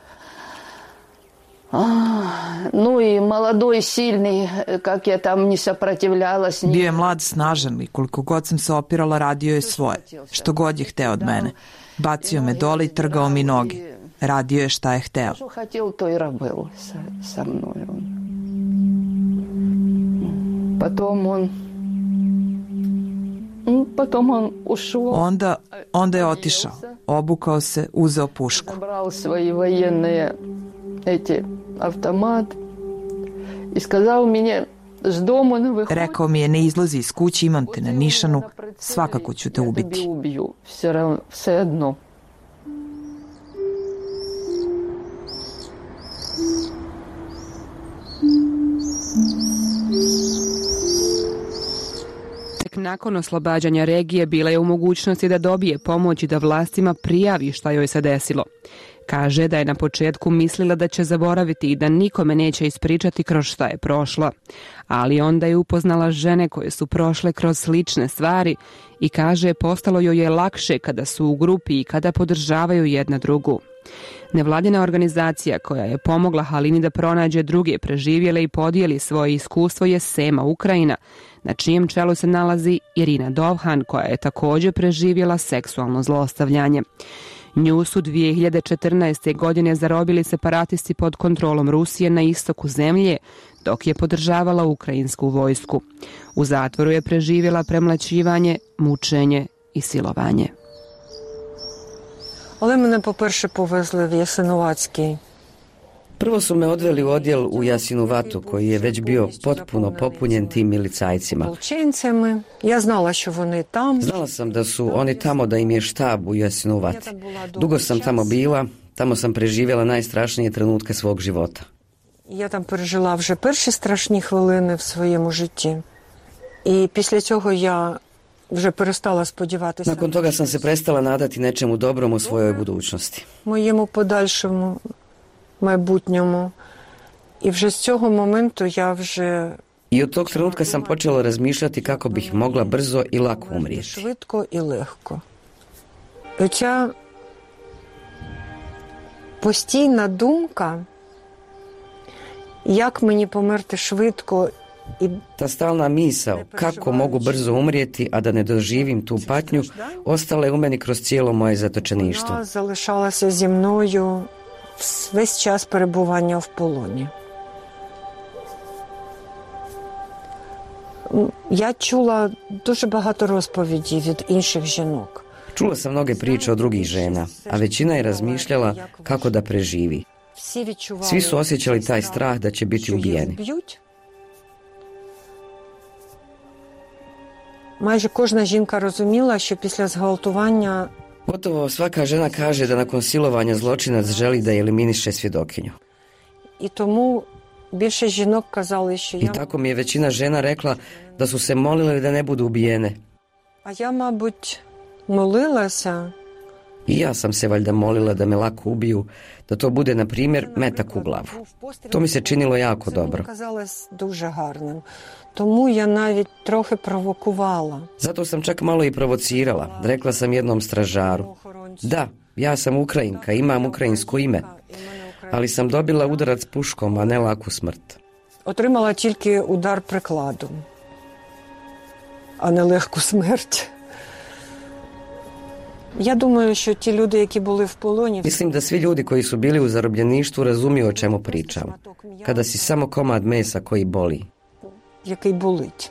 Ну и молодой, сильный, как я там не сопротивлялась. Bio je mlad, snažan i koliko god sam se opirala, radio je svoje. Što god je hteo od mene. Bacio me dole i trgao mi noge. Radio je šta je hteo. Što хотел, то и робил со мной. Потом он Potom on ušao. Onda, onda je otišao, obukao se, uzeo pušku. Zabral svoje vojene eti automat i skazao mi je s domu ne vyhodi. Rekao mi je ne izlazi iz kuće, imam te na nišanu, svakako ću te ubiti. Ja te ubiju, sve jedno. Nakon oslobađanja regije bila je u mogućnosti da dobije pomoć i da vlastima prijavi šta joj se desilo. Kaže da je na početku mislila da će zaboraviti i da nikome neće ispričati kroz šta je prošla. Ali onda je upoznala žene koje su prošle kroz slične stvari i kaže postalo joj je lakše kada su u grupi i kada podržavaju jedna drugu. Nevladina organizacija koja je pomogla Halini da pronađe druge preživjele i podijeli svoje iskustvo je Sema Ukrajina, na čijem čelu se nalazi Irina Dovhan, koja je također preživjela seksualno zlostavljanje. Nju su dvije hiljade četrnaeste. godine zarobili separatisti pod kontrolom Rusije na istoku zemlje, dok je podržavala ukrajinsku vojsku. U zatvoru je preživjela premlaćivanje, mučenje i silovanje. Але мене, по-перше, повезли в Jasenovački. Prvo su me odveli u odjel u Jasinuvatu, koji je već bio potpuno popunjen tim milicajcima. Ja znala što oni tam. Znala sam da su oni tamo, da im je štab u Jasinuvati. Dugo sam tamo bila, tamo sam preživjela najstrašnije trenutke svog života. Я там пережила вже перші страшні хвилини в своєму житті. І після цього я вже перестала сподіватися. Nakon toga sam se prestala nadati nečemu dobrom u svojoj budućnosti. Моєму подальшому майбутньому. І вже з цього моменту я вже I od tog trenutka sam počela razmišljati kako bih mogla brzo i lako umrijeti. Швидко і легко. Оця постійна думка, як мені померти швидко. Ta stalna misao kako mogu brzo umrijeti, a da ne doživim tu patnju, ostala je u meni kroz cijelo moje zatočeništvo. Вона залишалася зі мною весь час перебування в полоні. Я чула дуже багато розповідей від інших жінок. Čula sam mnoge priče od drugih žena, a većina je razmišljala kako da preživi. Svi su osjećali taj strah da će biti ubijeni. Майже кожна жінка розуміла, що після зґвалтування Gotovo svaka žena kaže da nakon silovanja zločinac želi da eliminiše svjedokinju. І тому більше жінок казали, що я... I tako mi je većina žena rekla da su se molile da ne budu ubijene. А я, мабуть, молилася. I ja sam se valjda molila da me lako ubiju, da to bude, na primjer, metak u glavu. To mi se činilo jako dobro. Казалось дуже гарним. Тому я навіть трохи провокувала. Zato sam čak malo i provocirala. Rekla sam jednom stražaru: da, Ja sam Ukrajinka, imam ukrajinsko ime, ali sam dobila udarac puškom, a ne laku smrt. Отримала тільки удар прикладом, а не легку смерть. Я думаю, що ті люди, які були в полоні... Mislim da svi ljudi koji su bili u zarobljeništvu razumiju o čemu pričam. Kada si samo komad mesa koji boli. Який болить.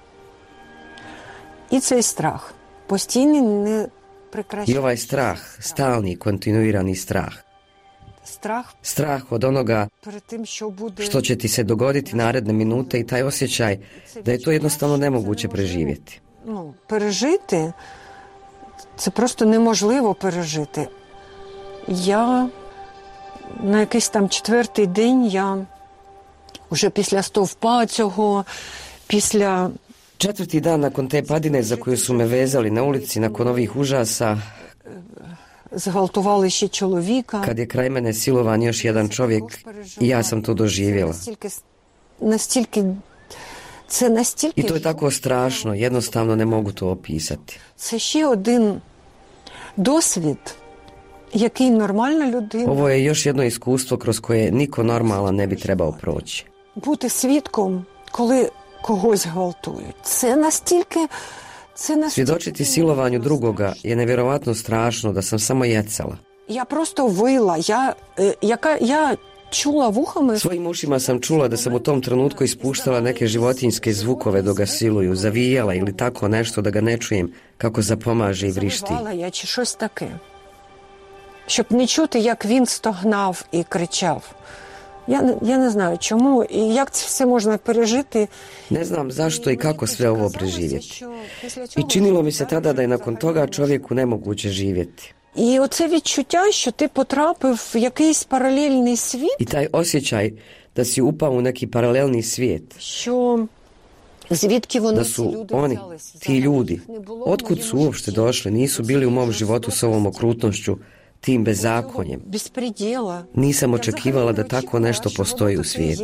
І цей страх. Постійний, не прекращаючий. I ovaj strah, stalni, kontinuirani strah. Strah, strah od onoga što će ti se dogoditi naredne minute i taj osjećaj da je to jednostavno nemoguće preživjeti. Ну, пережити, це просто неможливо пережити. Я на якийсь там четвертий день, я вже після стовпа цього, після... Četvrti dan nakon te padine za koju su me vezali na ulici, nakon ovih užasa, zgvaltували ще чоловіка. Kad je kraj mene silovan još jedan čovjek i ja sam to doživjela. Настільки, це настільки... I to je tako strašno, jednostavno ne mogu to opisati. Це ще один досвід, який нормальна людина... Ovo je još jedno iskustvo kroz koje niko normalan ne bi trebao proći. Бути свідком, коли когось гвалтують. Це настільки... Svjedočiti silovanju drugoga je nevjerovatno strašno da sam samo jecala. Ja prosto vila, ja, jaka, ja čula vuhama... Svojim ušima sam čula da sam u tom trenutku ispuštala neke životinjske zvukove dok ga siluju, zavijala ili tako nešto da ga ne čujem kako zapomaže i vrišti. Завивала я чи щось таке, щоб не чути, як він стогнав і кричав. Ja, ja ne znam čemu i jak se možda пережити. Ne znam zašto i kako sve ovo preživjeti. I činilo mi se tada da je nakon toga čovjeku nemoguće živjeti. І оце відчуття, що ти потрапив в якийсь паралельний світ. I taj osjećaj da si upao u neki paralelni svijet. Що звідки вони da su oni, ti ljudi, otkud su uopšte došli, nisu bili u mom životu s ovom okrutnošću, tim bezakonjem. Nisam očekivala da tako nešto postoji u svijetu.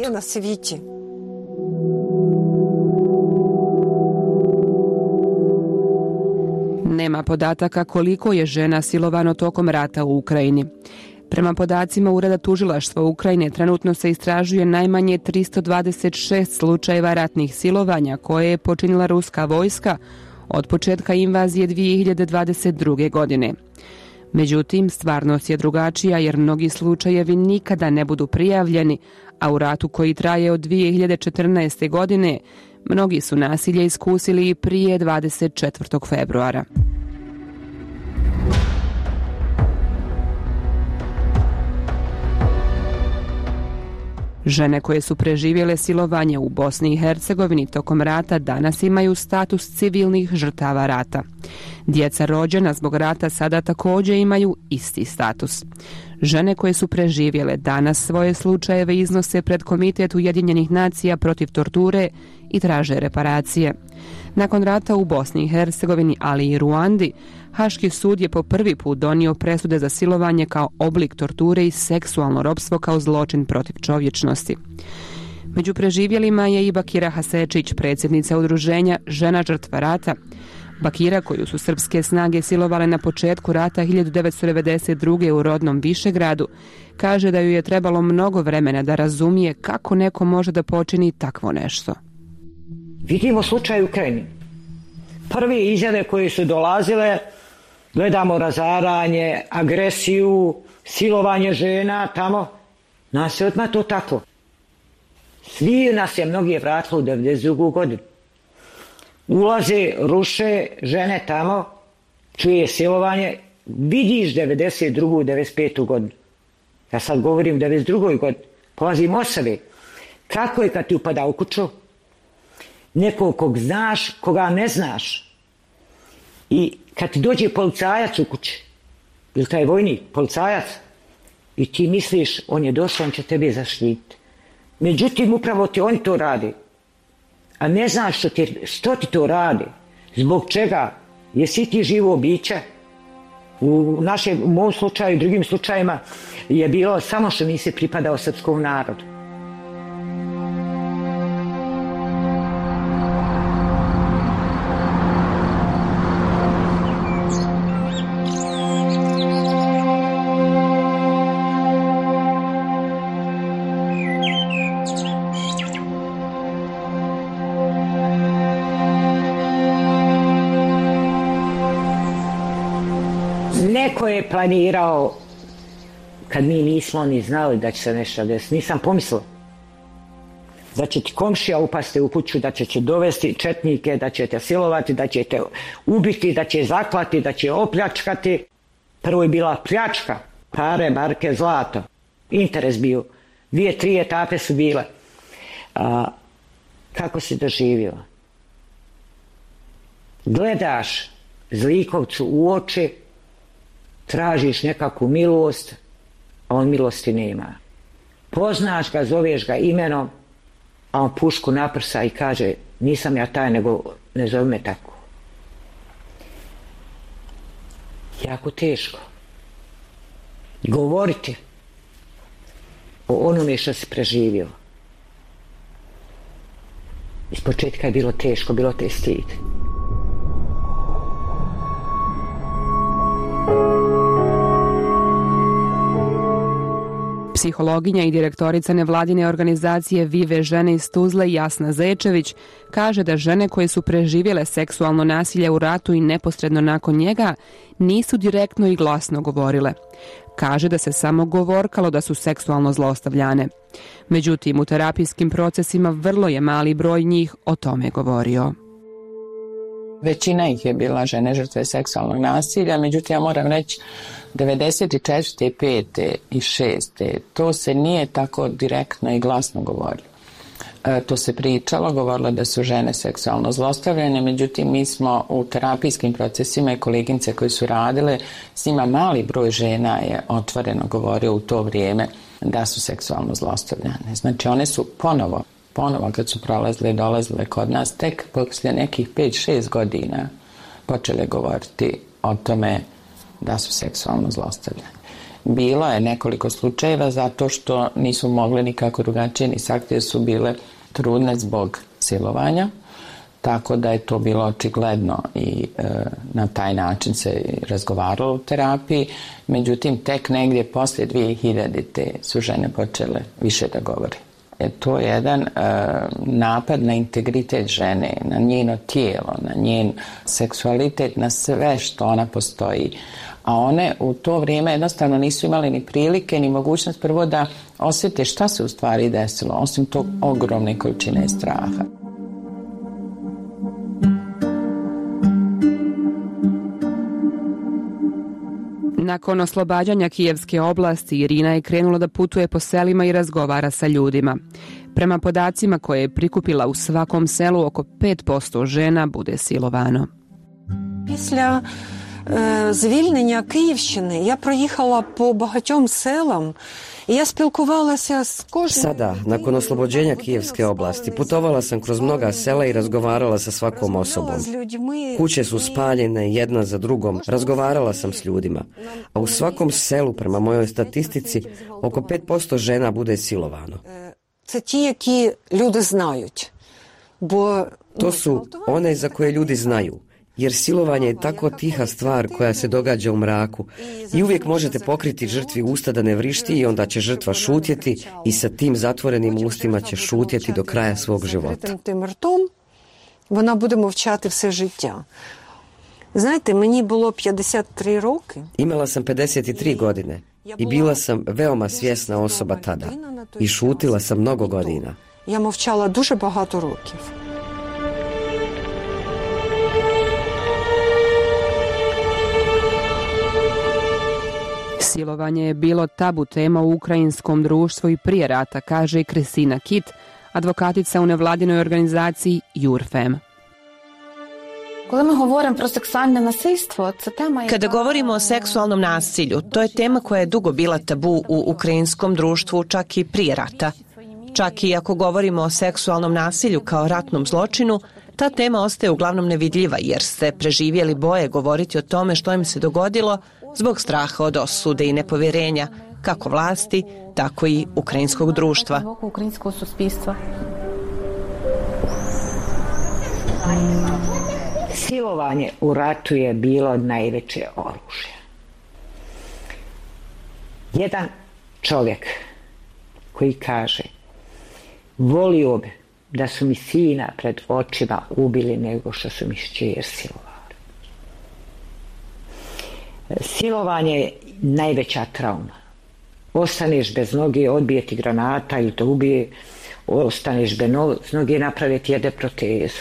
Nema podataka koliko je žena silovano tokom rata u Ukrajini. Prema podacima Ureda tužilaštva Ukrajine trenutno se istražuje najmanje tristo dvadeset šest slučajeva ratnih silovanja koje je počinila ruska vojska od početka invazije dvije hiljade dvadeset druge. godine. Međutim, stvarnost je drugačija jer mnogi slučajevi nikada ne budu prijavljeni, a u ratu koji traje od dvije hiljade četrnaeste. godine mnogi su nasilje iskusili i prije dvadeset četvrtog februara. Žene koje su preživjele silovanje u Bosni i Hercegovini tokom rata danas imaju status civilnih žrtava rata. Djeca rođena zbog rata sada također imaju isti status. Žene koje su preživjele danas svoje slučajeve iznose pred Komitet Ujedinjenih nacija protiv torture i traže reparacije. Nakon rata u Bosni i Hercegovini, ali i Ruandi, Haški sud je po prvi put donio presude za silovanje kao oblik torture i seksualno ropstvo kao zločin protiv čovječnosti. Među preživjelima je i Bakira Hasečić, predsjednica udruženja Žena žrtva rata. Bakira, koju su srpske snage silovale na početku rata hiljadu devetsto devedeset druge. u rodnom Višegradu, kaže da ju je trebalo mnogo vremena da razumije kako neko može da počini takvo nešto. Vidimo slučaj u Ukrajini. Prve izjave koje su dolazile, gledamo razaranje, agresiju, silovanje žena tamo. Nas je odmah to tako. Svi nas je mnogi vratilo u devedeset drugu. godinu. Ulaze, ruše žene tamo, čuje silovanje, vidiš devedeset drugu. devedeset petu. godinu. Ja sad govorim devedeset drugoj. godini. Polazim od sebe. Kako je kad ti upada u kuću? Nekog kog znaš, koga ne znaš. I kad ti dođe policajac u kući, ili taj vojnik, policajac, i ti misliš, on je došao, on će tebe zaštititi. Međutim, upravo ti oni to radi. A ne znaš što ti, što ti to radi. Zbog čega? Jesi ti živo biće? U našem, u mom slučaju i drugim slučajima je bilo samo što nisi pripadao srpskom narodu. Neko je planirao, kad mi nismo ni znali da će se nešto desiti, nisam pomislila da će ti komšija upasti u kuću, da će će dovesti četnike, da će te silovati, da će te ubiti, da će zaklati, da će opljačkati. Prvo je bila pljačka, pare, marke, zlato. Interes bio. Dvije, tri etape su bile. A, kako si doživjela? Gledaš zlikovcu u oči, tražiš nekakvu milost, a on milosti nema. Poznaš ga, zoveš ga imenom, a on pušku naprsa i kaže, nisam ja taj, nego ne zove me tako. Jako teško govoriti o onome što si preživio. Iz početka je bilo teško, bilo te stid. Psihologinja i direktorica nevladine organizacije Vive žene iz Tuzle Jasna Zečević kaže da žene koje su preživjele seksualno nasilje u ratu i neposredno nakon njega nisu direktno i glasno govorile. Kaže da se samo govorkalo da su seksualno zlostavljane. Međutim, u terapijskim procesima vrlo je mali broj njih o tome govorio. Većina ih je bila žene žrtve seksualnog nasilja, međutim ja moram reći devedeset četvrte, pete i šeste to se nije tako direktno i glasno govorilo. E, to se pričalo, govorilo da su žene seksualno zlostavljane, međutim mi smo u terapijskim procesima i koleginice koji su radile, s njima mali broj žena je otvoreno govorio u to vrijeme da su seksualno zlostavljane. Znači one su ponovo ponovo kad su prolazile i dolazile kod nas, tek poslije nekih pet šest godina počele govoriti o tome da su seksualno zlostavljane. Bilo je nekoliko slučajeva zato što nisu mogli nikako drugačije ni sakriti jer su bile trudne zbog silovanja, tako da je to bilo očigledno i e, na taj način se razgovaralo u terapiji. Međutim, tek negdje poslije dvije hiljadite su žene počele više da govore. To je jedan uh, napad na integritet žene, na njeno tijelo, na njen seksualitet, na sve što ona postoji. A one u to vrijeme jednostavno nisu imali ni prilike, ni mogućnost prvo da osjete šta se u stvari desilo, osim tog ogromne količine straha. Nakon oslobađanja Kijevske oblasti, Irina je krenula da putuje po selima i razgovara sa ljudima. Prema podacima koje je prikupila, u svakom selu oko pet posto žena bude silovano. Після е, звільнення Київщини я проїхала по багатьом селам. Ja spilkovala s kožnim... Sada, nakon oslobođenja Kijevske oblasti, putovala sam kroz mnoga sela i razgovarala sa svakom osobom. Kuće su spaljene jedna za drugom, razgovarala sam s ljudima. A u svakom selu, prema mojoj statistici, oko pet posto žena bude silovano. To su one za koje ljudi znaju. Jer silovanje je tako tiha stvar koja se događa u mraku i uvijek možete pokriti žrtvi usta da ne vrišti i onda će žrtva šutjeti i sa tim zatvorenim ustima će šutjeti do kraja svog života. Вона буде мовчати все життя. Знаєте, мені було п'ятдесят три роки. Imala sam pedeset tri godine i bila sam veoma svjesna osoba tada i šutila sam mnogo godina. Я мовчала дуже багато років. Silovanje je bilo tabu tema u ukrajinskom društvu i prije rata, kaže i Kristina Kit, advokatica u nevladinoj organizaciji Jurfem. Kada govorimo o seksualnom nasilju, to je tema koja je dugo bila tabu u ukrajinskom društvu, čak i prije rata. Čak i ako govorimo o seksualnom nasilju kao ratnom zločinu, ta tema ostaje uglavnom nevidljiva jer ste preživjeli boje govoriti o tome što im se dogodilo zbog straha od osude i nepovjerenja, kako vlasti, tako i ukrajinskog društva. Silovanje u ratu je bilo najveće oružje. Jedan čovjek koji kaže: volio bi da su mi sina pred očima ubili nego što su mi šćer silovali. Silovanje je najveća trauma. Ostaneš bez noge, odbije ti granata ili te ubije, ostaneš bez noge, naprave ti jede protezu.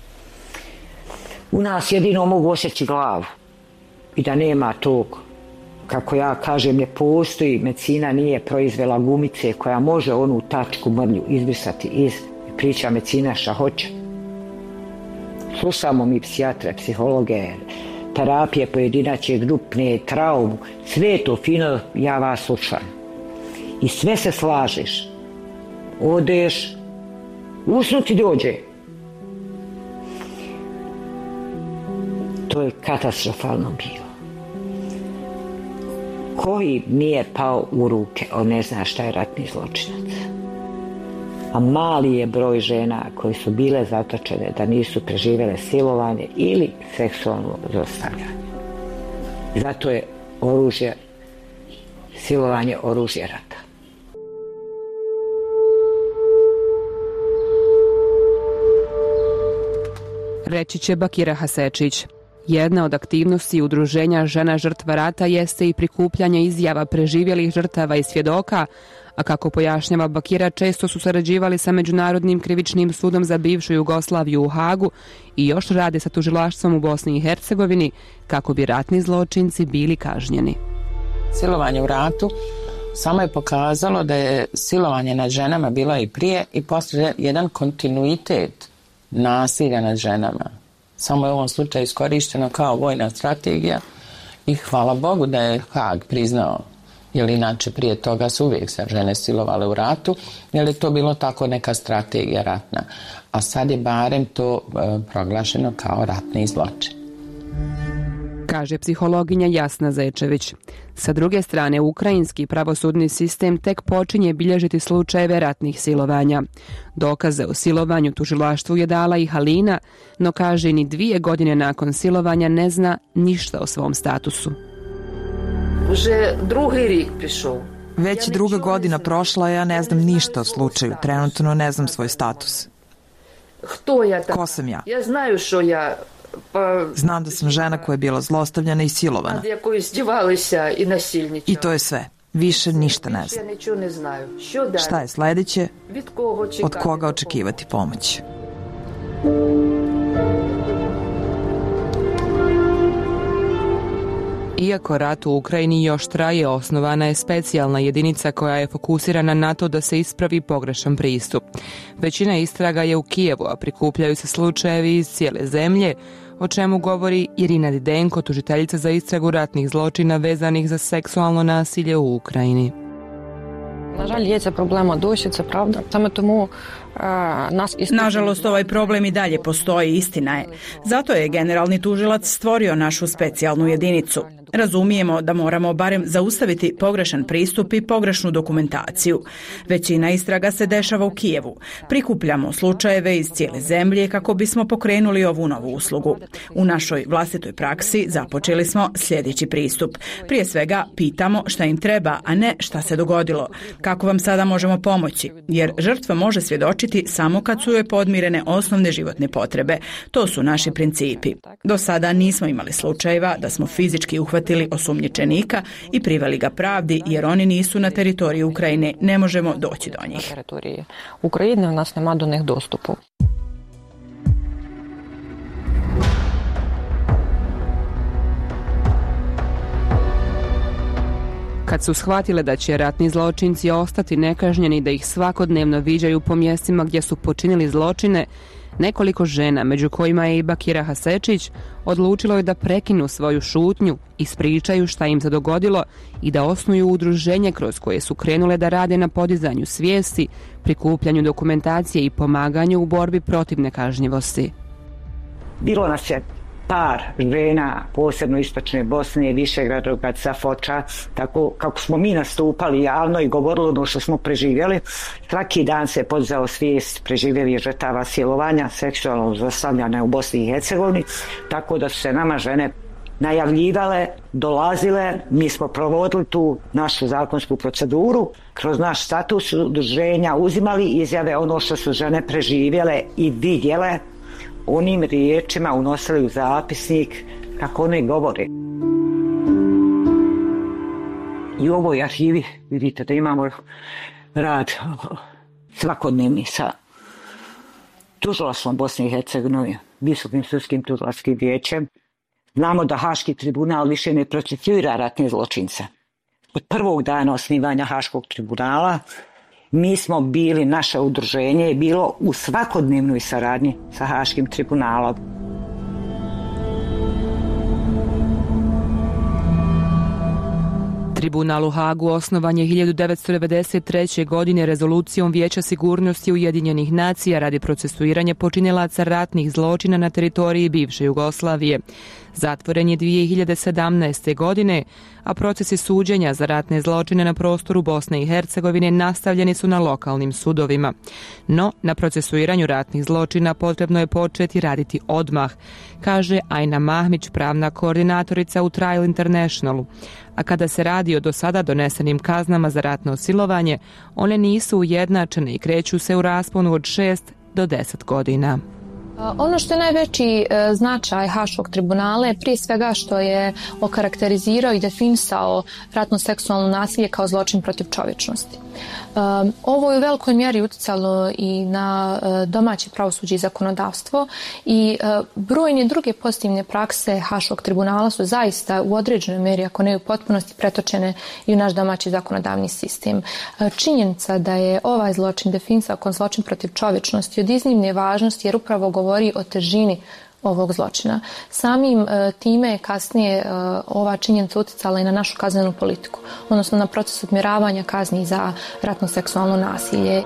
U nas jedino mogu osjeći glavu i da nema tog, kako ja kažem, ne postoji, medicina nije proizvela gumice koja može onu tačku mrlju izbrisati iz, priča medicina šta hoće. Slušamo mi psijatre, psihologe, terapije pojedinačne, grupne, traumu, sve to fino, ja vas slušam. I sve se slažeš. Odeš, usnuti dođe. To je katastrofalno bilo. Koji nije pao u ruke, on ne zna šta je ratni zločinac. A mali je broj žena koji su bile zatočene da nisu preživjele silovanje ili seksualno zlostavljanje. Zato je oružje, silovanje oružje rata. Reći će Bakira Hasečić. Jedna od aktivnosti udruženja žena žrtva rata jeste i prikupljanje izjava preživjelih žrtava i svjedoka, a kako pojašnjava Bakira, često su sarađivali sa Međunarodnim krivičnim sudom za bivšu Jugoslaviju u Hagu i još rade sa tužilaštvom u Bosni i Hercegovini kako bi ratni zločinci bili kažnjeni. Silovanje u ratu samo je pokazalo da je silovanje nad ženama bilo i prije i poslije jedan kontinuitet nasilja nad ženama. Samo je u ovom slučaju iskorišteno kao vojna strategija i hvala Bogu da je Hag priznao, jer inače prije toga su uvijek se žene silovale u ratu, jer je to bilo tako neka strategija ratna. A sad je barem to e, proglašeno kao ratni zločin. Kaže psihologinja Jasna Zečević. Sa druge strane, ukrajinski pravosudni sistem tek počinje bilježiti slučajeve ratnih silovanja. Dokaze o silovanju tužilaštvu je dala i Halina, no kaže ni dvije godine nakon silovanja ne zna ništa o svom statusu. Već druga godina prošla, ja ne znam ništa o slučaju. Trenutno ne znam svoj status. Ko sam ja? Znam da sam žena koja je bila zlostavljana i silovana. I to je sve. Više ništa ne znam. Šta je sljedeće? Od koga očekivati pomoć? Iako rat u Ukrajini još traje, osnovana je specijalna jedinica koja je fokusirana na to da se ispravi pogrešan pristup. Većina istraga je u Kijevu, a prikupljaju se slučajevi iz cijele zemlje, o čemu govori Irina Didenko, tužiteljica za istragu ratnih zločina vezanih za seksualno nasilje u Ukrajini. Nažalost, ovaj problem i dalje postoji, istina je. Zato je generalni tužilac stvorio našu specijalnu jedinicu. Razumijemo da moramo barem zaustaviti pogrešan pristup i pogrešnu dokumentaciju. Većina istraga se dešava u Kijevu. Prikupljamo slučajeve iz cijele zemlje kako bismo pokrenuli ovu novu uslugu. U našoj vlastitoj praksi započeli smo sljedeći pristup. Prije svega pitamo šta im treba, a ne šta se dogodilo. Kako vam sada možemo pomoći? Jer žrtva može svjedočiti samo kad su joj podmirene osnovne životne potrebe. To su naši principi. Do sada nismo imali slučajeva da smo fizički uhvatili osumnjičenika i priveli ga pravdi, jer oni nisu na teritoriju Ukrajine, ne možemo doći do njih. Ukrajine u nas nema do njih dostupu. Kad su shvatile da će ratni zločinci ostati nekažnjeni, da ih svakodnevno viđaju po mjestima gdje su počinili zločine, nekoliko žena, među kojima je i Bakira Hasečić, odlučilo je da prekinu svoju šutnju, ispričaju šta im se dogodilo i da osnuju udruženje kroz koje su krenule da rade na podizanju svijesti, prikupljanju dokumentacije i pomaganju u borbi protiv nekažnjivosti. Bilo nas je par žena, posebno istočne Bosne, Višegrada, Foča, tako kako smo mi nastupali javno i govorili ono što smo preživjeli. Svaki dan se podizao svijest preživjelih žrtava silovanja, seksualnog zlostavljanja u Bosni i Hercegovini, tako da su se nama žene najavljivale, dolazile, mi smo provodili tu našu zakonsku proceduru, kroz naš status udruženja uzimali izjave ono što su žene preživjele i vidjele, onim riječima unosili u zapisnik kako one govore. I u ovoj arhivi vidite da imamo rad svakodnevni sa tužilaštvom Bosne i Hercegovine, Visokim sudskim tužilačkim vijećem. Znamo da Haški tribunal više ne procesuira ratne zločince. Od prvog dana osnivanja Haškog tribunala mi smo bili, naše udruženje je bilo u svakodnevnoj saradnji sa Haškim tribunalom. Tribunal u Hagu osnovan je hiljadu devetsto devedeset treće. godine rezolucijom Vijeća sigurnosti Ujedinjenih nacija radi procesuiranja počinilaca ratnih zločina na teritoriji bivše Jugoslavije. Zatvoren je dvije hiljade sedamnaeste. godine, a procesi suđenja za ratne zločine na prostoru Bosne i Hercegovine nastavljeni su na lokalnim sudovima. No, na procesuiranju ratnih zločina potrebno je početi raditi odmah, kaže Ajna Mahmić, pravna koordinatorica u Trial Internationalu. A kada se radi o do sada donesenim kaznama za ratno silovanje, one nisu ujednačene i kreću se u rasponu od šest do deset godina. Ono što je najveći značaj Haškog tribunala je prije svega što je okarakterizirao i definisao ratno seksualno nasilje kao zločin protiv čovječnosti. Ovo je u velikoj mjeri utjecalo i na domaće pravosuđe i zakonodavstvo i brojne druge pozitivne prakse Haškog tribunala su zaista u određenoj mjeri, ako ne u potpunosti, pretočene i u naš domaći zakonodavni sistem. Činjenica da je ovaj zločin definisao kao zločin protiv čovječnosti od iznimne važnosti jer upravo govori o težini ovog zločina. Samim e, time je kasnije e, ova činjenica utjecala i na našu kaznenu politiku, odnosno na proces odmjeravanja kazni za ratno seksualno nasilje.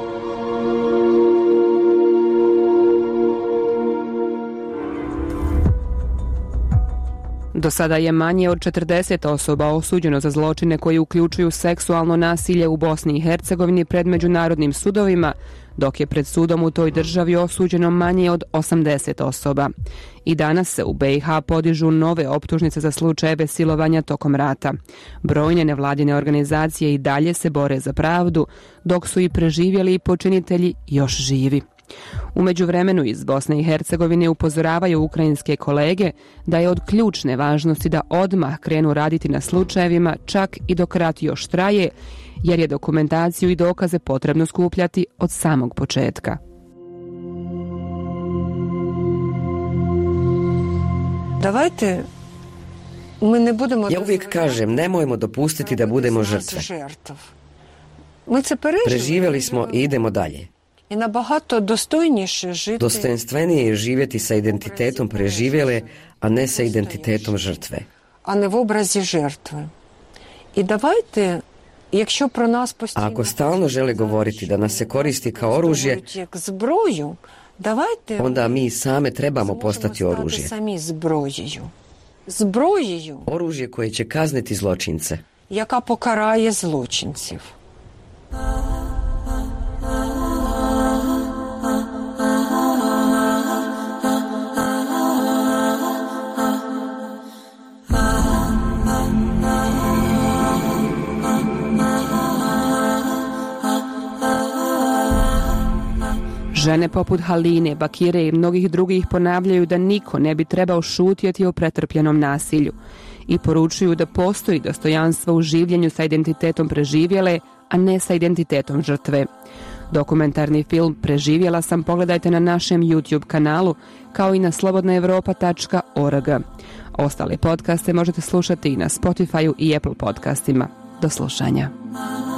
Do sada je manje od četrdeset osoba osuđeno za zločine koji uključuju seksualno nasilje u Bosni i Hercegovini pred međunarodnim sudovima, dok je pred sudom u toj državi osuđeno manje od osamdeset osoba. I danas se u be i ha podižu nove optužnice za slučajeve silovanja tokom rata. Brojne nevladine organizacije i dalje se bore za pravdu, dok su i preživjeli počinitelji još živi. U međuvremenu iz Bosne i Hercegovine upozoravaju ukrajinske kolege da je od ključne važnosti da odmah krenu raditi na slučajevima čak i dok rat još traje, jer je dokumentaciju i dokaze potrebno skupljati od samog početka. Davajte, mi ne budemo... Ja uvijek kažem, nemojmo dopustiti da budemo žrtve. Preživjeli smo i idemo dalje. I nabahato dostojніше žiti. Dostojanstvenije je živjeti sa identitetom preživjele, a ne sa identitetom žrtve. A ne v obrazi žrtve. I davajte, якщо про нас постійно... A ako stalno žele govoriti da nas se koristi kao oružje, зброю, давайте... onda mi same trebamo postati oružje. Самі зброєю. Зброєю. Oružje koje će kazniti zločince. Яка покарає злочинців. Žene poput Haline, Bakire i mnogih drugih ponavljaju da niko ne bi trebao šutjeti o pretrpljenom nasilju i poručuju da postoji dostojanstvo u življenju sa identitetom preživjele, a ne sa identitetom žrtve. Dokumentarni film Preživjela sam pogledajte na našem YouTube kanalu, kao i na slobodna europa tačka org. Ostale podcaste možete slušati i na Spotifyu i Apple podcastima. Do slušanja.